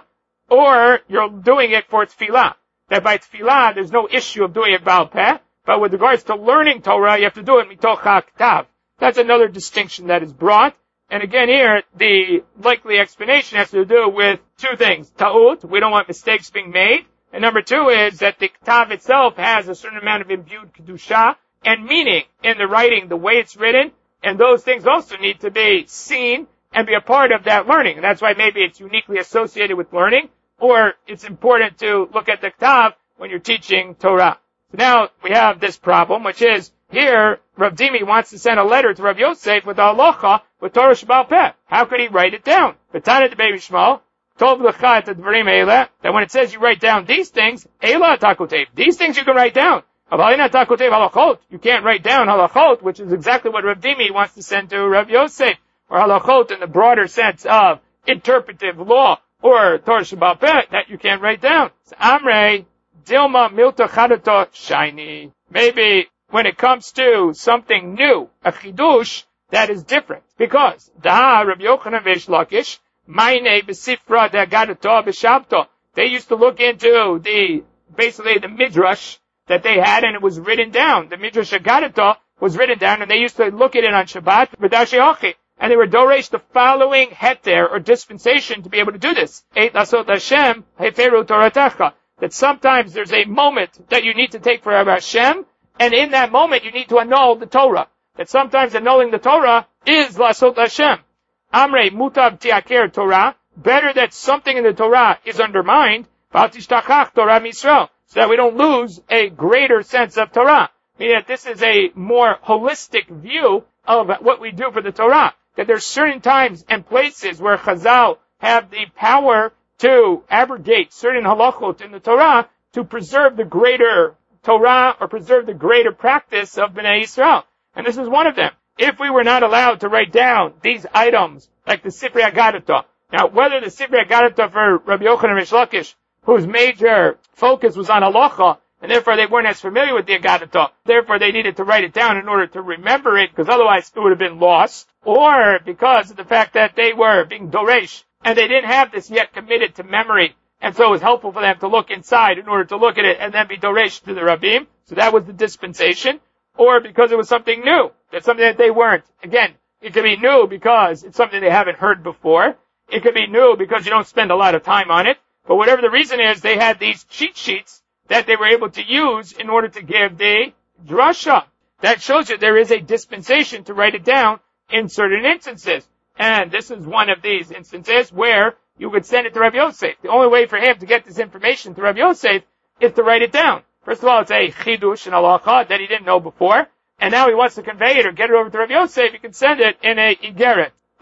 or you're doing it for tefillah. That by tefillah, there's no issue of doing it Baal Peh, but with regards to learning Torah, you have to do it mitoch haktav. That's another distinction that is brought. And again here, the likely explanation has to do with two things. Ta'ut, we don't want mistakes being made. And number two is that the ktav itself has a certain amount of imbued kedusha and meaning in the writing, the way it's written. And those things also need to be seen and be a part of that learning. And that's why maybe it's uniquely associated with learning, or it's important to look at the ktav when you're teaching Torah. So now we have this problem, which is here, Rav Dimi wants to send a letter to Rav Yosef with the halacha with Torah Sheba'al Peh. How could he write it down? V'taneh the baby Shmuel told l'cha et advarim eila, that when it says you write down these things, eila takotev, these things you can write down. Avalina takotev halachot, you can't write down halachot, which is exactly what Rav Dimi wants to send to Rav Yosef, or halachot in the broader sense of interpretive law, or Torah Sheba'al Peh, that you can't write down. So, Amrei, Dilma milta chadato shiny. Maybe when it comes to something new, a chidush, that is different. Because, da Rabbi Yochanan v'Reish Lakish, Mayne b'sifra de'agadato b'shabto. They used to look into the, basically the midrash that they had, and it was written down. The midrash agadato was written down, and they used to look at it on Shabbat, b'dashi ochi. And they were doresh the following heter, or dispensation, to be able to do this. Eit lasot Hashem, heferu toratecha. That sometimes there's a moment that you need to take for Hashem, and in that moment you need to annul the Torah. That sometimes annulling the Torah is lasot Hashem. Amrei mutav tiaker Torah. Better that something in the Torah is undermined, v'atishtachach Torah misrael, so that we don't lose a greater sense of Torah. Meaning that this is a more holistic view of what we do for the Torah. That there's certain times and places where Chazal have the power to abrogate certain halachot in the Torah to preserve the greater Torah or preserve the greater practice of Bnei Yisrael. And this is one of them. If we were not allowed to write down these items, like the Sifrei Haggadah. Now, whether the Sifrei Haggadah for Rabbi Yochanan Reish Lakish, whose major focus was on halacha, and therefore they weren't as familiar with the Haggadah, therefore they needed to write it down in order to remember it, because otherwise it would have been lost, or because of the fact that they were being doresh, and they didn't have this yet committed to memory, and so it was helpful for them to look inside in order to look at it and then be doresh to the rabbim. So that was the dispensation. Or because it was something new. That's something that they weren't. Again, it could be new because it's something they haven't heard before. It could be new because you don't spend a lot of time on it. But whatever the reason is, they had these cheat sheets that they were able to use in order to give the drasha. That shows you there is a dispensation to write it down in certain instances. And this is one of these instances where you would send it to Rabbi Yosef. The only way for him to get this information to Rabbi Yosef is to write it down. First of all, it's a chidush in halacha that he didn't know before, and now he wants to convey it or get it over to Rabbi Yosef. He can send it in a igeret.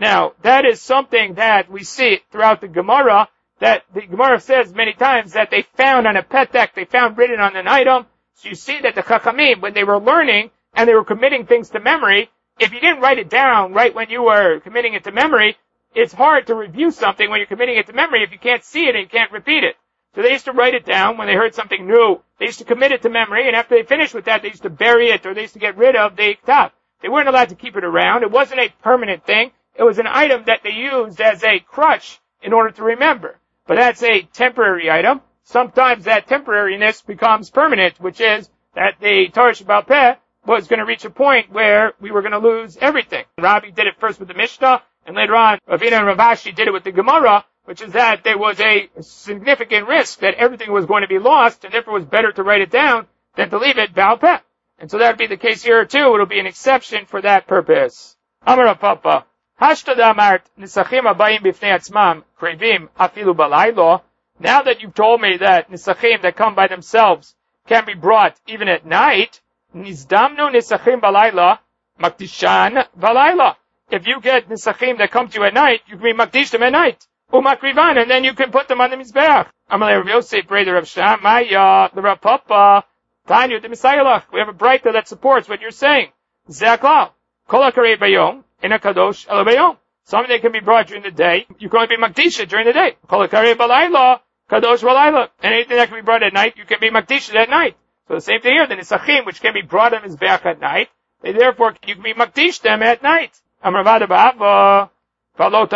Now, that is something that we see throughout the Gemara, that the Gemara says many times that they found on a petek, they found written on an item. So you see that the Chachamim, when they were learning and they were committing things to memory, if you didn't write it down right when you were committing it to memory, it's hard to review something when you're committing it to memory if you can't see it and you can't repeat it. So they used to write it down when they heard something new. They used to commit it to memory, and after they finished with that, they used to bury it or they used to get rid of the ktav. They weren't allowed to keep it around. It wasn't a permanent thing. It was an item that they used as a crutch in order to remember. But that's a temporary item. Sometimes that temporariness becomes permanent, which is that the Torah Sheba'al Peh was going to reach a point where we were going to lose everything. Rabbi did it first with the Mishnah, and later on, Ravina and Rav Ashi did it with the Gemara, which is that there was a significant risk that everything was going to be lost, and therefore it was better to write it down than to leave it Ba'al Peh. And so that would be the case here too. It'll be an exception for that purpose. Amar Papa. Hashtada amart nisachim abayim bifnei atzmam krevim afilu balaylo. Now that you've told me that nisachim that come by themselves can be brought even at night, nizdamnu nisachim balayla makdishan balayla. If you get nisachim that come to you at night, you can be makdish them at night. Umakrivan, and then you can put them on the mizbeach. Amalei Rav Yosef, brother of Shammaya, the Rav Papa, Tanya, the Misayalach. We have a brighter that supports what you're saying. Zeklal, kol hakarei bayom, in a kadosh ela bayom. Some they can be brought during the day. You can only be makdisha during the day. Kol hakarei balayla, kadosh balayla. And anything that can be brought at night, you can be makdisha at night. So the same thing here, the nisachim, which can be brought on mizbeach at night, they therefore you can be makdish them at night. Amravada ba'ava. But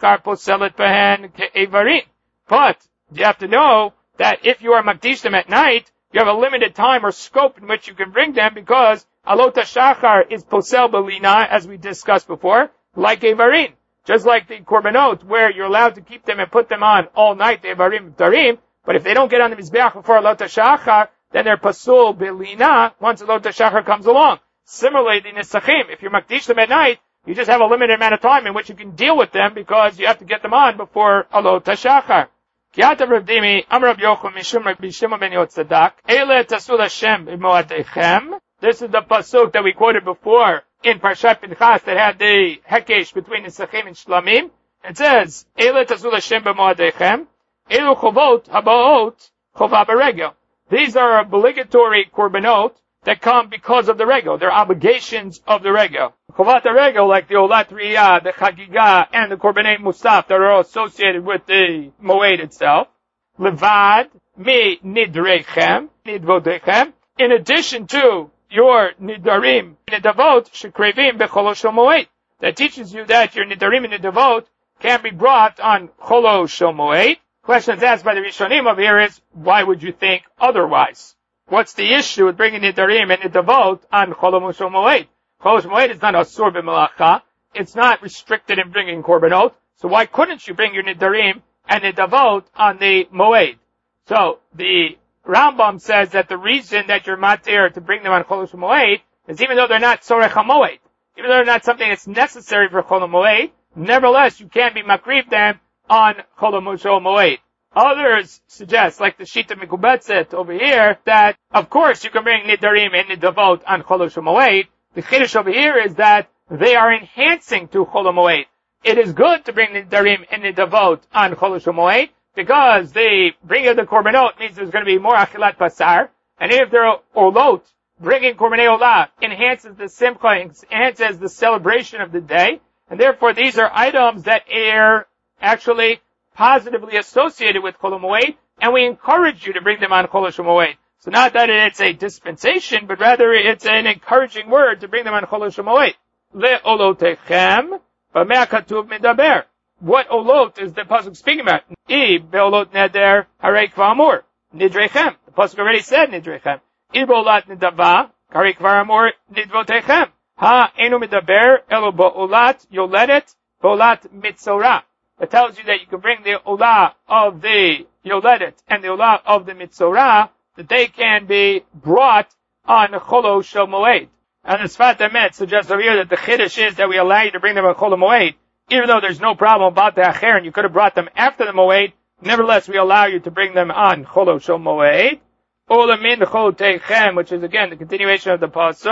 you have to know that if you are makdish them at night, you have a limited time or scope in which you can bring them, because alota shachar is posel belina, as we discussed before, like evarim. Just like the korbanot, where you're allowed to keep them and put them on all night, the evarim darim, but if they don't get on the mizbeach before alota shachar, then they're pasul belina once alota shachar comes along. Similarly, the nisachim, if you're makdish them at night, you just have a limited amount of time in which you can deal with them, because you have to get them on before alot hashachar. Kiata Rav Dimi, Amar Rav Yochanan, Mishum Rabbi Shimon ben Yotzadak, Ele tasul Hashem b'moadechem. This is the pasuk that we quoted before in Parshat Pinchas that had the hekesh between Nisachim and Shlamim. It says, Ele tasul Hashem b'moadechem, Elu chovot habaot chova b'regel. These are obligatory korbanot that come because of the regel. They're obligations of the regel. Chovat regel, like the Olat Riyah, the Chagigah, and the Korbanei Musaf that are all associated with the Moed itself. Levad, mi nidrechem, nidvodechem. In addition to your nidarim, nidavot, shekrevim becholosh moed. That teaches you that your nidarim and nidavot can be brought on cholosh moed. Questions asked by the Rishonim over here is, why would you think otherwise? What's the issue with bringing nidarim and nidavot on cholosh moed? Cholosh moed is not asur b'melacha. It's not restricted in bringing korbanot. So why couldn't you bring your nidarim and nidavot on the moed? So the Rambam says that the reason that you're matir to bring them on cholosh moed is even though they're not sorech hamoed, even though they're not something that's necessary for cholosh moed, nevertheless you can be makriv them on cholosh moed. Others suggest, like the Shita Mikubetzet over here, that of course you can bring nidarim and nidavot on cholosh moed. The chiddush over here is that they are enhancing to chol moed. It is good to bring nidarim and nidavot on cholosh moed, because the bringing of the korbanot means there's going to be more achilat pasar, and if there are olot, bringing korbanei olah enhances the simcha, enhances the celebration of the day, and therefore these are items that are actually positively associated with chol moed, and we encourage you to bring them on cholosh moed. So not that it's a dispensation, but rather it's an encouraging word to bring them on cholosh moed. Le olotechem, b'mea katuv medaber. What olot is the pasuk speaking about? I beolot neder harei kvar nidrechem. The pasuk already said nidrechem. I beolat nedava harei kvar amur nidvotechem. Ha enu medaber elo beolat yoledet beolat mitzorah. It tells you that you can bring the olah of the yoledet and the olah of the mitzorah, that they can be brought on cholosh moed. And the Sfat Emet suggests over here that the chiddush is that we allow you to bring them on cholosh moed, even though there's no problem about the acher, and you could have brought them after the moed. Nevertheless, we allow you to bring them on cholosh moed. Ola min chotechem, which is again the continuation of the pasuk.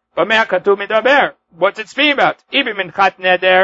What's it speaking about? If you're talking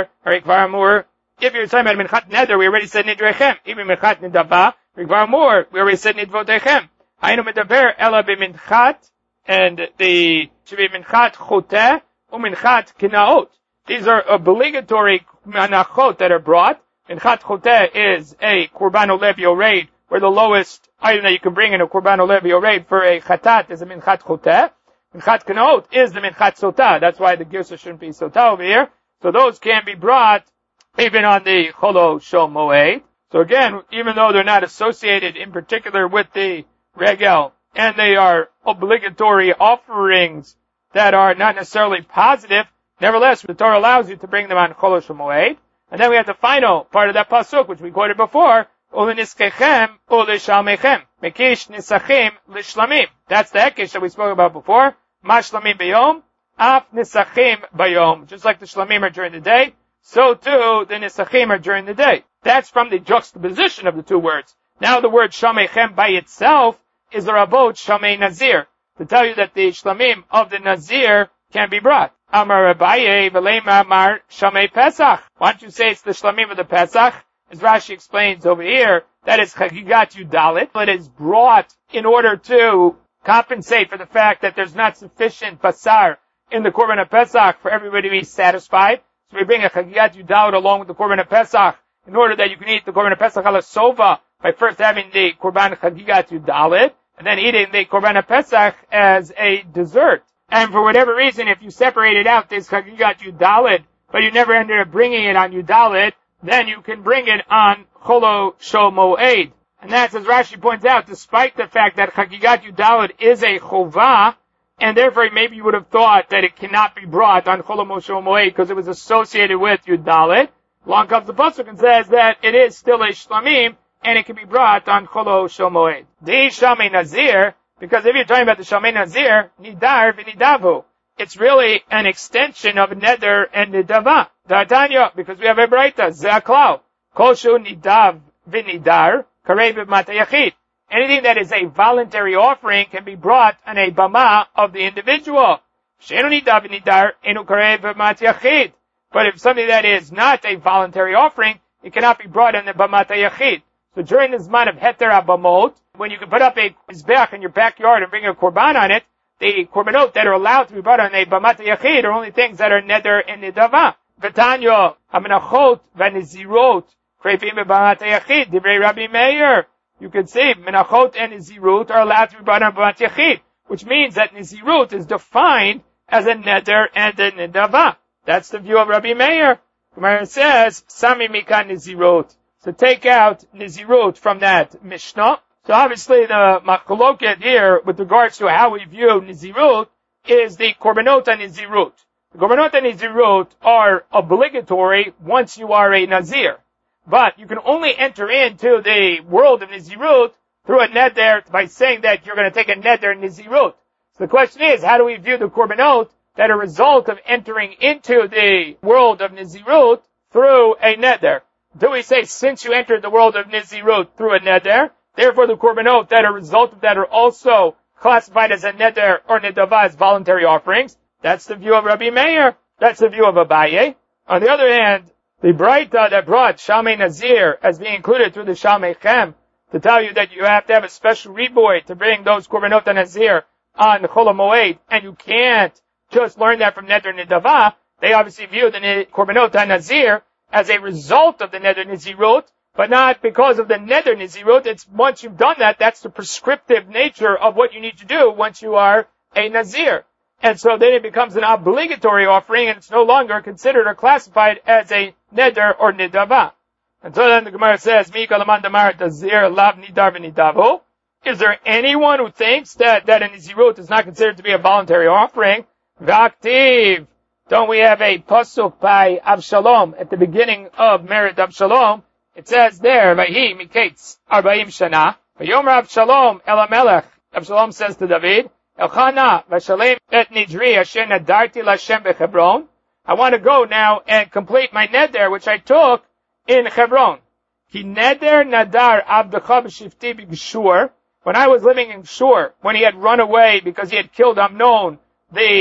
about minchat neder, we already said nidrechem. Even minchat nidava, rekvar more, we already said nidvotechem. Hainu medaber ela b'minchat, and the should be minchat choteh uminchat kinaot. These are obligatory manachot that are brought. Minchat choteh is a korban olev yoreid, where the lowest item that you can bring in a korban olev yoreid for a chatat is a minchat choteh. Minchat kanaot is the minchat sotah. That's why the girsa shouldn't be sotah over here. So those can be brought even on the cholo shel moed. So again, even though they're not associated in particular with the regel, and they are obligatory offerings that are not necessarily positive, nevertheless, the Torah allows you to bring them on cholo shel moed. And then we have the final part of that pasuk, which we quoted before, Uleniskechem ulishalmechem. Mekish nisachim lishlamim. That's the hekesh that we spoke about before. Ma shlamim bayom, af nisachim bayom. Just like the shlamim are during the day, so too the nisachim are during the day. That's from the juxtaposition of the two words. Now the word shalmechem by itself is the rabot shamei nazir, to tell you that the shlamim of the nazir can be brought. Amar Abaye v'leima amar shamei pesach. Why don't you say it's the shlamim of the pesach? As Rashi explains over here, that is Chagigat Yudalit. It is brought in order to compensate for the fact that there's not sufficient basar in the Korban of Pesach for everybody to be satisfied. So we bring a Chagigat Yudalit along with the Korban of Pesach in order that you can eat the Korban of Pesach ala sova by first having the Korban Chagigat Yudalit and then eating the Korban of Pesach as a dessert. And for whatever reason, if you separated out this Chagigat Yudalit, but you never ended up bringing it on Yudalit, then you can bring it on Cholo Shel Moed. And that's, as Rashi points out, despite the fact that Chagigat Yudalit is a Chovah, and therefore maybe you would have thought that it cannot be brought on Cholo Shel Moed because it was associated with Yudalit. Along comes the pasuk and says that it is still a Shlamim, and it can be brought on Cholo Shel Moed. The Shamei Nazir, because if you're talking about the Shamei Nazir, Nidar v'Nidavu, it's really an extension of Neder and Nidava. D'Tanya, because we have a Braita, Ze'aklau. Koshu Nidav v'Nidar, Karei b'Mat Yachid. Anything that is a voluntary offering can be brought on a Bama of the individual. She'enu Nidav v'Nidar, Enu Karei b'Mat Yachid. But if something that is not a voluntary offering, it cannot be brought on the Bamat Yachid. So during this month of Heter Abamot, when you can put up a Mizbeach in your backyard and bring a Korban on it, the korbanot that are allowed to be brought on a Bamat Yachid are only things that are Neder and Nidava. V'tanyo, Amenachot, V'nizirot, Kreifim Bamat Yachid, Divrei Rabbi Meir. You can see, Menachot and Nizirut are allowed to be brought on Bamat Yachid, which means that Nizirut is defined as a Neder and a Nidava. That's the view of Rabbi Meir. Gemara says, Sami Mikan Nizirut. So take out Nizirut from that Mishnah. So obviously the machloket here with regards to how we view Nizirut is the Korbanot and Nizirut. The Korbanot and Nizirut are obligatory once you are a Nazir. But you can only enter into the world of Nizirut through a Neder by saying that you're going to take a Neder Nizirut. So the question is, how do we view the Korbanot that are a result of entering into the world of Nizirut through a Neder? Do we say, since you entered the world of Nizirut through a Neder, therefore the Korbanot that are a result of that are also classified as a Neder or Nedava as voluntary offerings? That's the view of Rabbi Meir. That's the view of Abaye. On the other hand, the Braita that brought Shamei Nazir as being included through the Shamei Chem to tell you that you have to have a special reboy to bring those Korbanot and Nazir on Chol HaMoed, and you can't just learn that from Neder Nedava. They obviously view the Korbanot and Nazir as a result of the Neder Nizirut, but not because of the Neder Nizirut. It's once you've done that, that's the prescriptive nature of what you need to do once you are a Nazir. And so then it becomes an obligatory offering, and it's no longer considered or classified as a Neder or Nidava. And so then the Gemara says, Mi kalaman damar Nazir lav nidar v'nidavu. Is there anyone who thinks that, that a Nizirut is not considered to be a voluntary offering? V'aktiv. Don't we have a pasuk by Avshalom at the beginning of Mered Avshalom? It says there, Vahi miketz arba'im shana, Vayomer Avshalom el HaMelech. Avshalom says to David, Elchana v'shalem et nidri asher nadarti l'Hashem b'Chebron. I want to go now and complete my neder which I took in Hebron. Ki neder nadar avdecha b'shifti b'Geshur. When I was living in Shur, when he had run away because he had killed Amnon, the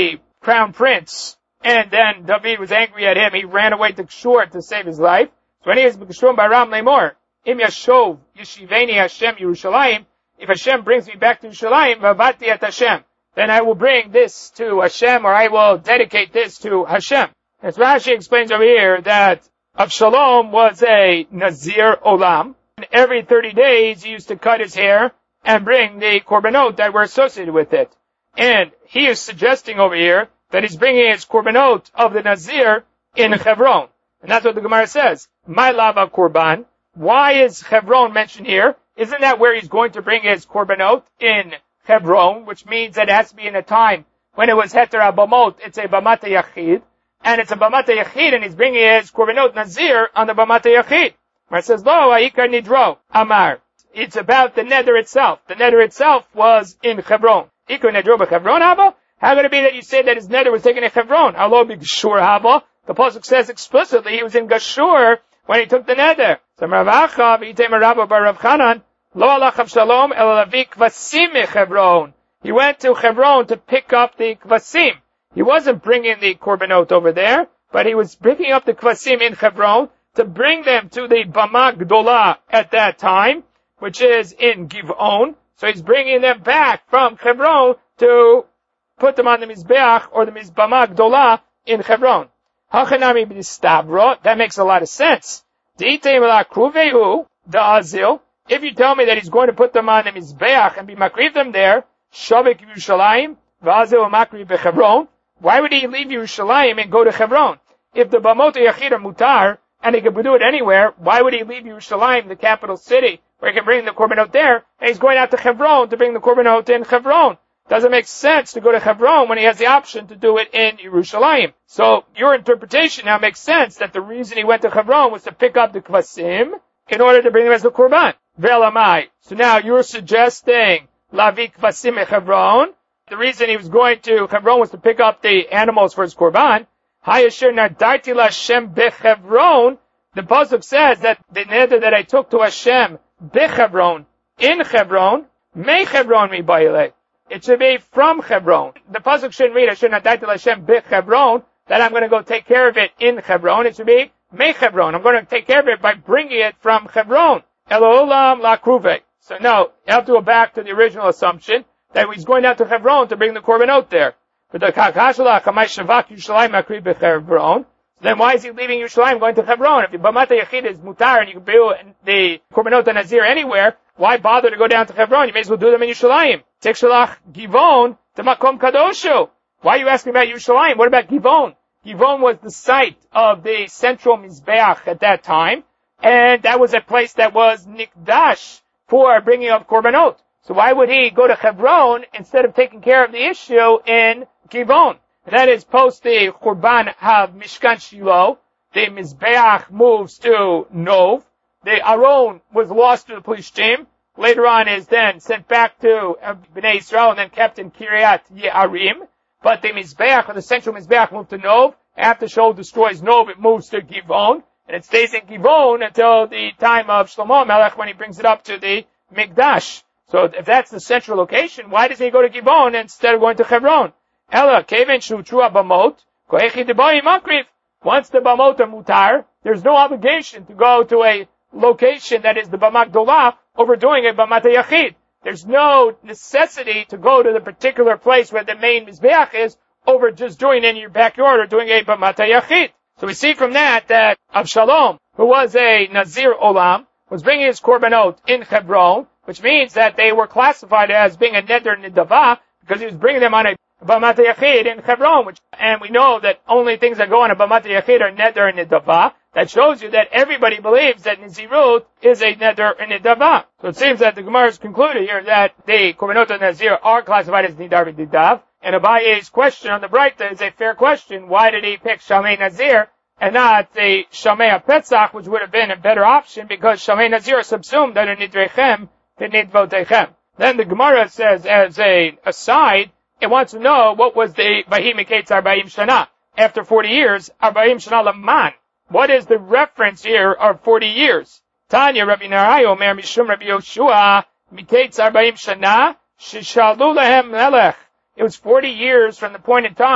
crown prince, and then David was angry at him. He ran away to Geshur to save his life. So when he is Geshur Baram Lemor, Im Yashov Yeshiveni Hashem Yerushalayim, if Hashem brings me back to Yerushalayim, Vavati at Hashem, then I will bring this to Hashem, or I will dedicate this to Hashem. As Rashi explains over here that Avshalom was a Nazir Olam. And every thirty days he used to cut his hair and bring the korbanot that were associated with it. And he is suggesting over here that he's bringing his korbanot of the Nazir in Hebron. And that's what the Gemara says. My lava korban. Why is Hebron mentioned here? Isn't that where he's going to bring his korbanot in Hebron, which means that it has to be in a time when it was Heter Abamot, it's a Bamata Yachid, and it's a Bamata Yachid, and he's bringing his korbanot Nazir on the Bamata Yachid. Where it says, Lo, Aikar Nidro, Amar. It's about the neder itself. The neder itself was in Hebron. Ikar Nidro b'Hebron Haba? How could it be that you say that his neder was taken in Hebron? Alo b'Geshur Haba? The Pasuk says explicitly he was in Geshur when he took the neder. So Ravacha v'Yitem Rabba bar Rav Chanan, Lo alach Avshalom el lavi kvasim Hebron. He went to Hebron to pick up the kvasim. He wasn't bringing the korbanot over there, but he was picking up the kvasim in Hebron to bring them to the Bama Gdola at that time, which is in Giv'on. So he's bringing them back from Hebron to put them on the Mizbeach or the Mizbama Gdola in Hebron. Hachanami b'Nistavro, that makes a lot of sense. D'itei melakruvehu, the Azil, if you tell me that he's going to put them on the Mizbeach and be makriv them there, Shavik Yerushalayim, v'Azil makriv b'Hebron, why would he leave Yerushalayim and go to Hebron? If the Bamot Yachid are mutar, and he could do it anywhere, why would he leave Yerushalayim, the capital city, where he can bring the korbanot there, and he's going out to Hebron to bring the korbanot in Hebron? Doesn't make sense to go to Hebron when he has the option to do it in Yerushalayim. So your interpretation now makes sense that the reason he went to Hebron was to pick up the kvasim in order to bring them as the korban. Ve'elamai. So now you're suggesting lavi kvasim in Hebron. The reason he was going to Hebron was to pick up the animals for his korban. Hayasher nadarti l'Hashem b'Hebron. The pasuk says that the neder that I took to Hashem b'Hebron, in Hebron, me Hebron mi ba'ilei. It should be from Hebron. The pasuk shouldn't read Hayasher nadarti l'Hashem b'Hebron, that I'm going to go take care of it in Hebron. It should be me Hebron. I'm going to take care of it by bringing it from Hebron. Elolam la'kruve. So no, you have to go back to the original assumption that he's going out to Hebron to bring the korbanot there. But the Kakashala, Kamai Shavak Yerushalayim Makri b'Hebron. Then why is he leaving Yerushalayim going to Hebron? If the Bamata Yachid is mutar and you can do the Korbanot Nazir anywhere, why bother to go down to Hebron? You may as well do them in Yerushalayim. Take Shalach Givon to Makom Kadoshu. Why are you asking about Yerushalayim? What about Givon? Givon was the site of the central Mizbeach at that time, and that was a place that was Nikdash for bringing up Korbanot. So why would he go to Hebron instead of taking care of the issue in Givon? That is, post the Churban of Mishkan Shiloh, the Mizbeach moves to Nov. The Aron was lost to the Plishtim. Later on is then sent back to Bnei Israel and then kept in Kiryat Ye'arim. But the Mizbeach, or the central Mizbeach, moved to Nov. After Shaul destroys Nov, it moves to Givon. And it stays in Givon until the time of Shlomo Melech when he brings it up to the Mikdash. So if that's the central location, why doesn't he go to Givon instead of going to Hebron? Ella, Keven Shutru Abamot, Koechi Deboim Makriv. Once the Bamot are mutar, there's no obligation to go to a location that is the Bama Gdolah, overdoing it Bamata Yachid. There's no necessity to go to the particular place where the main Mizbeach is, over just doing it in your backyard or doing a Bamata Yachid. So we see from that that Avshalom, who was a Nazir Olam, was bringing his korbanot in Hebron, which means that they were classified as being a Neder Nidava, because he was bringing them on a Bamata Yachid in Hebron, which, and we know that only things that go on a Bamata Yachid are Neder and Nidava. That shows you that everybody believes that Nazirut is a Neder and Nidava. So it seems that the Gemara has concluded here that the Korbanot Nazir are classified as Nidar and Nidav. And Abaye's question on the Braita is a fair question. Why did he pick Shamei Nazir and not the Shamei Petzach, which would have been a better option, because Shamei Nazir is subsumed under Nidrechem to Nidvotechem. Then the Gemara says, as a aside, it wants to know what was the Vahim Miketz Arbaim Shana. After forty years, Arbaim Shana Laman. What is the reference here of forty years? Tanya Rabbi Narai Omer Mishum Rabbi Yoshua Miketz Arbaim Shana Shishalu Lahem Melech. It was forty years from the point in time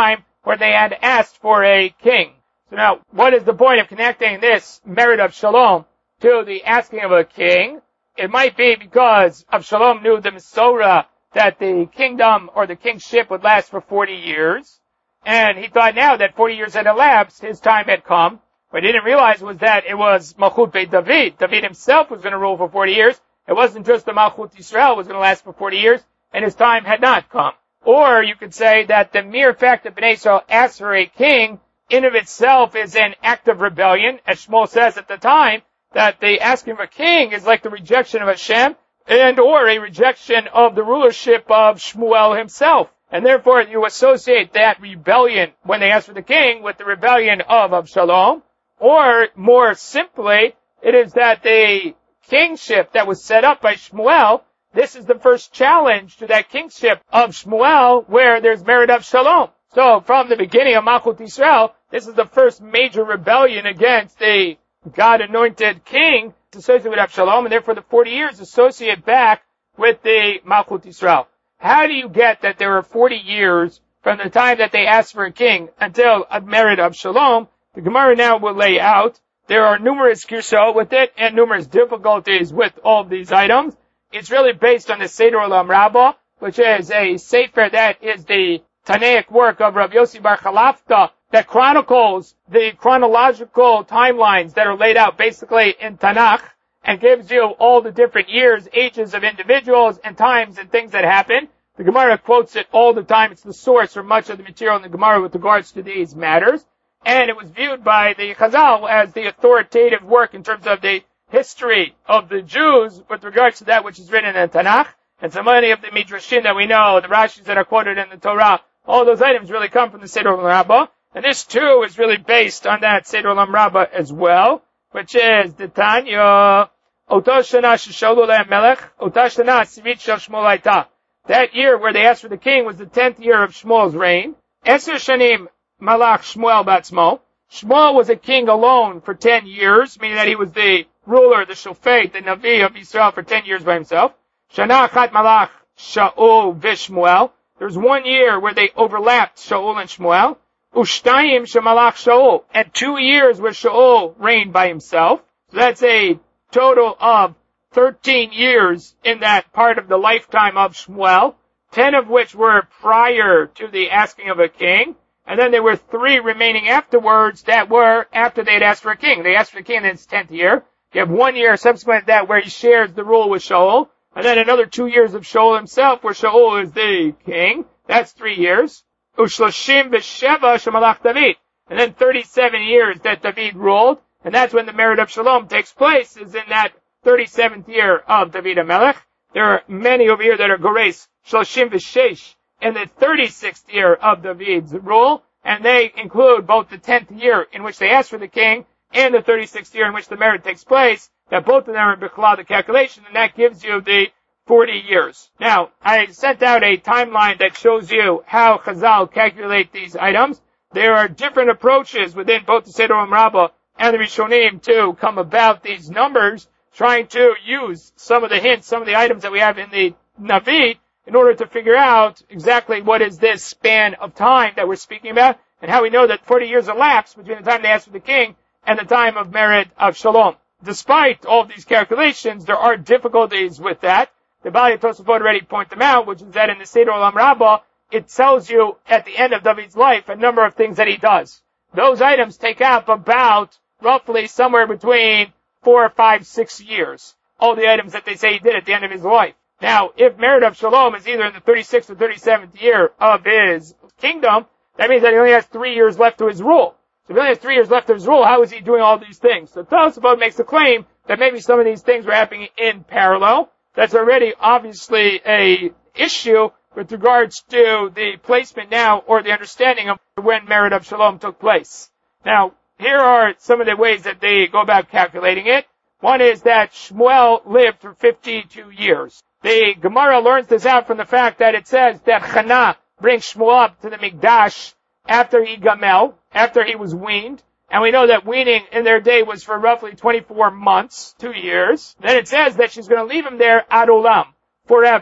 where they had asked for a king. So now, what is the point of connecting this merit of Shalom to the asking of a king? It might be because Avshalom knew the Mesorah that the kingdom or the kingship would last for forty years. And he thought now that forty years had elapsed, his time had come. What he didn't realize was that it was Malchut Beit David. David himself was going to rule for forty years. It wasn't just the Malchut Yisrael was going to last for forty years, and his time had not come. Or you could say that the mere fact that Bnei Yisrael asked for a king in of itself is an act of rebellion, as Shmuel says at the time, that the asking of a king is like the rejection of Hashem, and or a rejection of the rulership of Shmuel himself. And therefore you associate that rebellion when they ask for the king with the rebellion of Avshalom. Or more simply, it is that the kingship that was set up by Shmuel, this is the first challenge to that kingship of Shmuel where there's merit of Shalom. So from the beginning of Malchut Yisrael, this is the first major rebellion against the God-anointed king associated with Avshalom, and therefore the forty years associate back with the Malchut Yisrael. How do you get that there are forty years from the time that they asked for a king until a merit of Shalom? The Gemara now will lay out. There are numerous girsot with it and numerous difficulties with all of these items. It's really based on the Seder Olam Rabbah, which is a sefer that is the Tanaic work of Rav Yossi Bar Chalafta that chronicles the chronological timelines that are laid out basically in Tanakh and gives you all the different years, ages of individuals and times and things that happen. The Gemara quotes it all the time. It's the source for much of the material in the Gemara with regards to these matters. And it was viewed by the Chazal as the authoritative work in terms of the history of the Jews with regards to that which is written in Tanakh. And so many of the Midrashim that we know, the Rashis that are quoted in the Torah, all those items really come from the Seder Olam Rabbah. And this too is really based on that Seder Olam Rabbah as well, which is the Tanya, Oto Shana Sheshalu Lehem Melech, Ota Shana Sivit Shel Shmuel Hayta. That year where they asked for the king was the tenth year of Shmuel's reign. Eser Shanim Malach Shmuel Batzmo. Shmuel was a king alone for ten years, meaning that he was the ruler, the Shofet, the Navi of Israel for ten years by himself. Shana Achat Malach Shaul Vishmuel. There's one year where they overlapped Shaul and Shmuel. Ushtayim Shemalach Shaul. And two years where Shaul reigned by himself. So that's a total of thirteen years in that part of the lifetime of Shmuel, ten of which were prior to the asking of a king. And then there were three remaining afterwards that were after they had asked for a king. They asked for a king in his tenth year. You have one year subsequent to that where he shares the rule with Shaul. And then another two years of Shaul himself where Shaul is the king. That's three years. Ushloshim b'sheva shemalach David. And then thirty-seven years that David ruled. And that's when the merit of Shalom takes place, is in that thirty-seventh year of David HaMelech. There are many over here that are Gores, Shloshim v'shesh, in the thirty-sixth year of David's rule, and they include both the tenth year in which they ask for the king and the thirty-sixth year in which the merit takes place, that both of them are Bechla, the calculation, and that gives you the forty years. Now, I sent out a timeline that shows you how Chazal calculate these items. There are different approaches within both the Seder Olam Rabbah and the Rishonim to come about these numbers, trying to use some of the hints, some of the items that we have in the Navi, in order to figure out exactly what is this span of time that we're speaking about, and how we know that forty years elapsed between the time they asked for the king and the time of merit of Shalom. Despite all of these calculations, there are difficulties with that. The Bali Tosafot already point them out, which is that in the Seder Olam Rabbah, it tells you at the end of David's life a number of things that he does. Those items take up about roughly somewhere between four, five, six years. All the items that they say he did at the end of his life. Now, if merit of Shalom is either in the thirty-sixth or thirty-seventh year of his kingdom, that means that he only has three years left to his rule. So if he only has three years left to his rule, how is he doing all these things? So Tosafot makes the claim that maybe some of these things were happening in parallel. That's already obviously a issue with regards to the placement now or the understanding of when merit of Shalom took place. Now, here are some of the ways that they go about calculating it. One is that Shmuel lived for fifty-two years. The Gemara learns this out from the fact that it says that Chana brings Shmuel up to the Mikdash after he gamel, after he was weaned. And we know that weaning in their day was for roughly twenty-four months, two years. Then it says that she's going to leave him there ad olam, forever.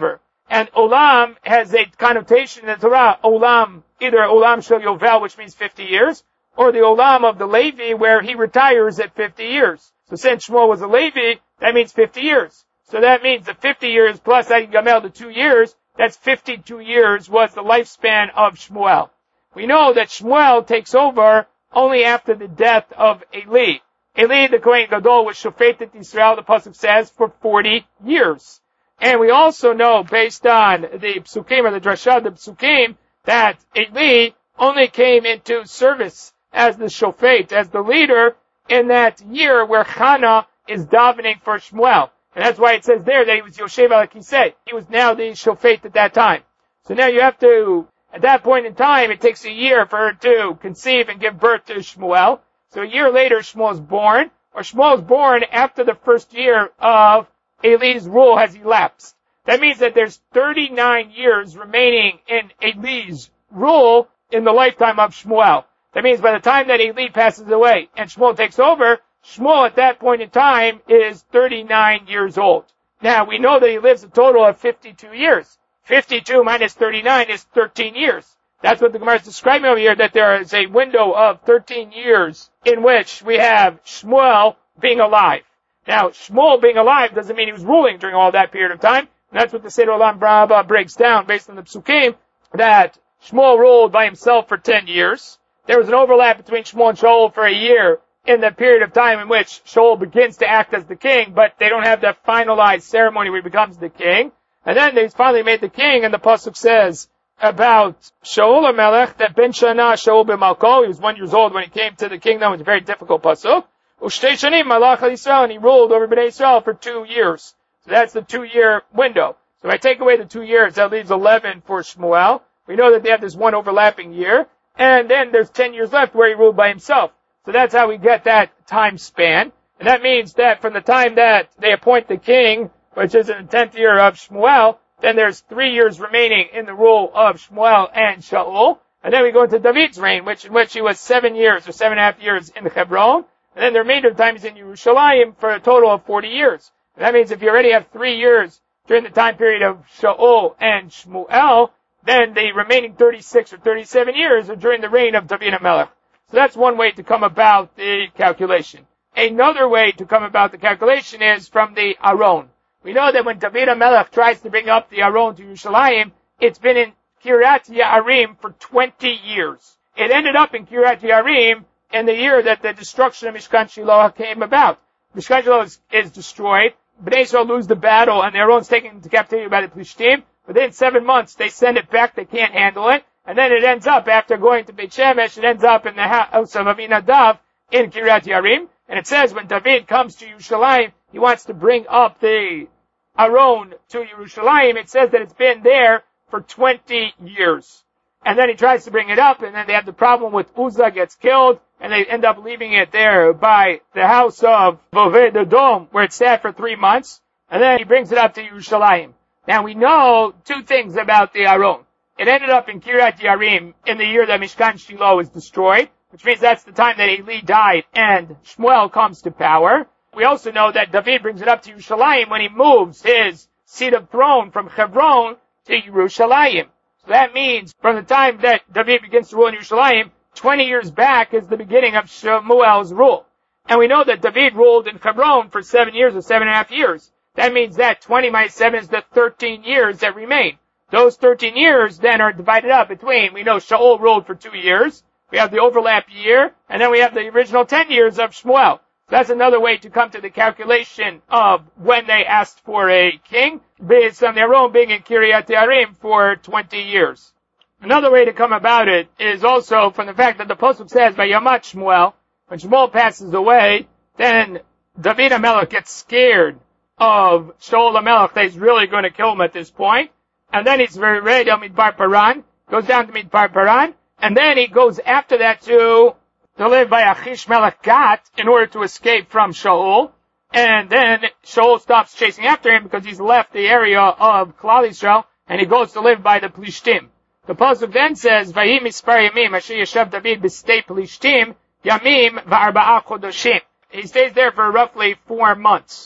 And Olam has a connotation in the Torah, Olam, either Olam Shel Yovel, which means fifty years, or the Olam of the Levi, where he retires at fifty years. So since Shmuel was a Levi, that means fifty years. So that means the fifty years plus Adi Gamel, the two years, that's fifty-two years was the lifespan of Shmuel. We know that Shmuel takes over only after the death of Eli. Eli, the Kohen Gadol, was Shofetet Yisrael, the Pasuk says, for forty years. And we also know, based on the Psukim, or the Drashah, the Psukim, that Eli only came into service as the Shofet, as the leader, in that year where Chana is davening for Shmuel. And that's why it says there that he was Yoshev al Kisei. He was now the Shofet at that time. So now you have to, at that point in time, it takes a year for her to conceive and give birth to Shmuel. So a year later, Shmuel is born, or Shmuel is born after the first year of Eli's rule has elapsed. That means that there's thirty-nine years remaining in Eli's rule in the lifetime of Shmuel. That means by the time that Eli passes away and Shmuel takes over, Shmuel at that point in time is thirty-nine years old. Now we know that he lives a total of fifty-two years. fifty-two minus thirty-nine is thirteen years. That's what the Gemara is describing over here, that there is a window of thirteen years in which we have Shmuel being alive. Now, Shmuel being alive doesn't mean he was ruling during all that period of time. And that's what the Seder Olam Braba breaks down based on the Psukim, that Shmuel ruled by himself for ten years. There was an overlap between Shmuel and Shaul for a year in the period of time in which Shaul begins to act as the king, but they don't have that finalized ceremony where he becomes the king. And then they finally made the king, and the Pasuk says about Shaul HaMelech, that Ben Shana Shaul b'Malko, he was one years old when he came to the kingdom. It was a very difficult Pasuk. Ushtei Shanim Malach al Yisrael, and he ruled over Bnei Yisrael for two years. So that's the two-year window. So if I take away the two years, that leaves eleven for Shmuel. We know that they have this one overlapping year. And then there's ten years left where he ruled by himself. So that's how we get that time span. And that means that from the time that they appoint the king, which is in the tenth year of Shmuel, then there's three years remaining in the rule of Shmuel and Shaul. And then we go into David's reign, which in which he was seven years or seven and a half years in Hebron. And then the remainder of the time is in Yerushalayim for a total of forty years. And that means if you already have three years during the time period of Shaul and Shmuel, then the remaining thirty-six or thirty-seven years are during the reign of David HaMelech. So that's one way to come about the calculation. Another way to come about the calculation is from the Aron. We know that when David HaMelech tries to bring up the Aron to Yerushalayim, it's been in Kiryat Ye'arim for twenty years. It ended up in Kiryat Ye'arim in the year that the destruction of Mishkan Shiloh came about. Mishkan Shiloh is, is destroyed. Bnei Yisrael lose the battle, and the Aron's taken into captivity by the Plishtim. Within seven months, they send it back. They can't handle it. And then it ends up, after going to Beit Shemesh, it ends up in the house of Avinadav in Kiryat Ye'arim. And it says when David comes to Yerushalayim, he wants to bring up the Aron to Yerushalayim. It says that it's been there for twenty years. And then he tries to bring it up, and then they have the problem with Uzzah gets killed, and they end up leaving it there by the house of Obed-Edom, where it sat for three months. And then he brings it up to Yerushalayim. Now we know two things about the Aron. It ended up in Kiryat Ye'arim in the year that Mishkan Shiloh was destroyed, which means that's the time that Eli died and Shmuel comes to power. We also know that David brings it up to Yerushalayim when he moves his seat of throne from Hebron to Yerushalayim. So that means from the time that David begins to rule in Yerushalayim, twenty years back is the beginning of Shmuel's rule. And we know that David ruled in Hebron for seven years or seven and a half years. That means that twenty minus seven is the thirteen years that remain. Those thirteen years then are divided up between, we know Shaul ruled for two years, we have the overlap year, and then we have the original ten years of Shmuel. That's another way to come to the calculation of when they asked for a king, based on their own being in Kiryat Ye'arim for twenty years. Another way to come about it is also from the fact that the Pasuk says, by Yamat Shmuel, when Shmuel passes away, then David HaMelech gets scared of Shaul HaMelech that he's really going to kill him at this point. And then he's very ready to Midbar Paran, goes down to Midbar Paran, and then he goes after that to, to live by Achish Melech Gat in order to escape from Shaul. And then Shaul stops chasing after him because he's left the area of Klal Yisrael, and he goes to live by the Plishtim. The Pasuk then says, Vayim mispar yamim asher yeshav David b'stei Plishtim, yamim v'arba'a chodoshim. He stays there for roughly four months.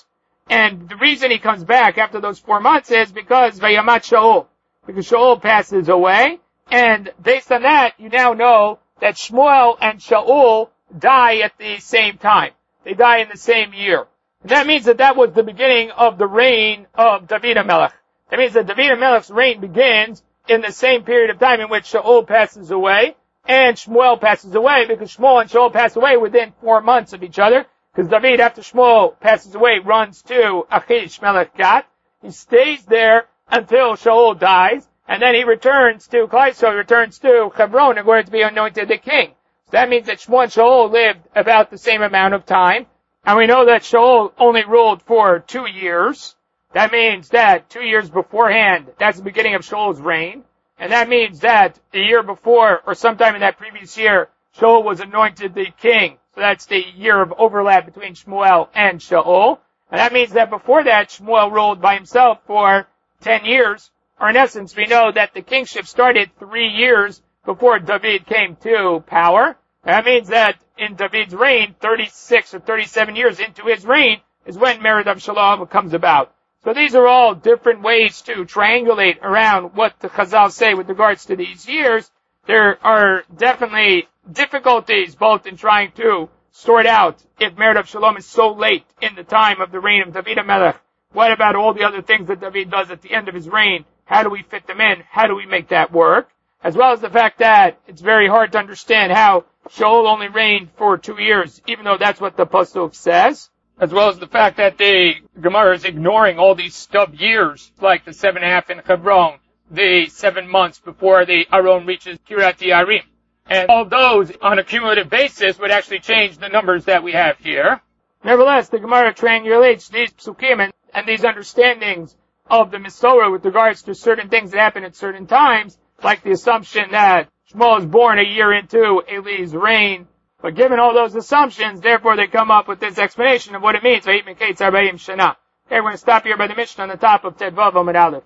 And the reason he comes back after those four months is because Vayamat Shaul. Because Shaul passes away. And based on that, you now know that Shmuel and Shaul die at the same time. They die in the same year. And that means that that was the beginning of the reign of David HaMelech. That means that David HaMelech's reign begins in the same period of time in which Shaul passes away and Shmuel passes away, because Shmuel and Shaul pass away within four months of each other. Because David, after Shmuel passes away, runs to Achish Melech Gat. He stays there until Shaul dies, and then he returns to Klai, so he returns to Hebron in order to be anointed the king. So that means that Shmuel and Shaul lived about the same amount of time. And we know that Shaul only ruled for two years. That means that two years beforehand, that's the beginning of Shaul's reign. And that means that the year before, or sometime in that previous year, Shaul was anointed the king. So that's the year of overlap between Shmuel and Shaul. And that means that before that, Shmuel ruled by himself for ten years. Or in essence, we know that the kingship started three years before David came to power. And that means that in David's reign, thirty-six or thirty-seven years into his reign, is when Mered Avshalom comes about. So these are all different ways to triangulate around what the Chazal say with regards to these years. There are definitely difficulties both in trying to sort out if Mered Avshalom is so late in the time of the reign of David HaMelech. What about all the other things that David does at the end of his reign? How do we fit them in? How do we make that work? As well as the fact that it's very hard to understand how Shaul only reigned for two years, even though that's what the Pasuk says. As well as the fact that the Gemara is ignoring all these stub years, like the seven and a half in Hebron, the seven months before the Aron reaches Kiryat Yearim. And all those, on a cumulative basis, would actually change the numbers that we have here. Nevertheless, the Gemara triangulates these psukim and, and these understandings of the Misorah with regards to certain things that happen at certain times, like the assumption that Shmuel is born a year into Eli's reign. But given all those assumptions, therefore they come up with this explanation of what it means. Okay, we're going to stop here by the Mishnah on the top of Ted Vav Amud Aleph.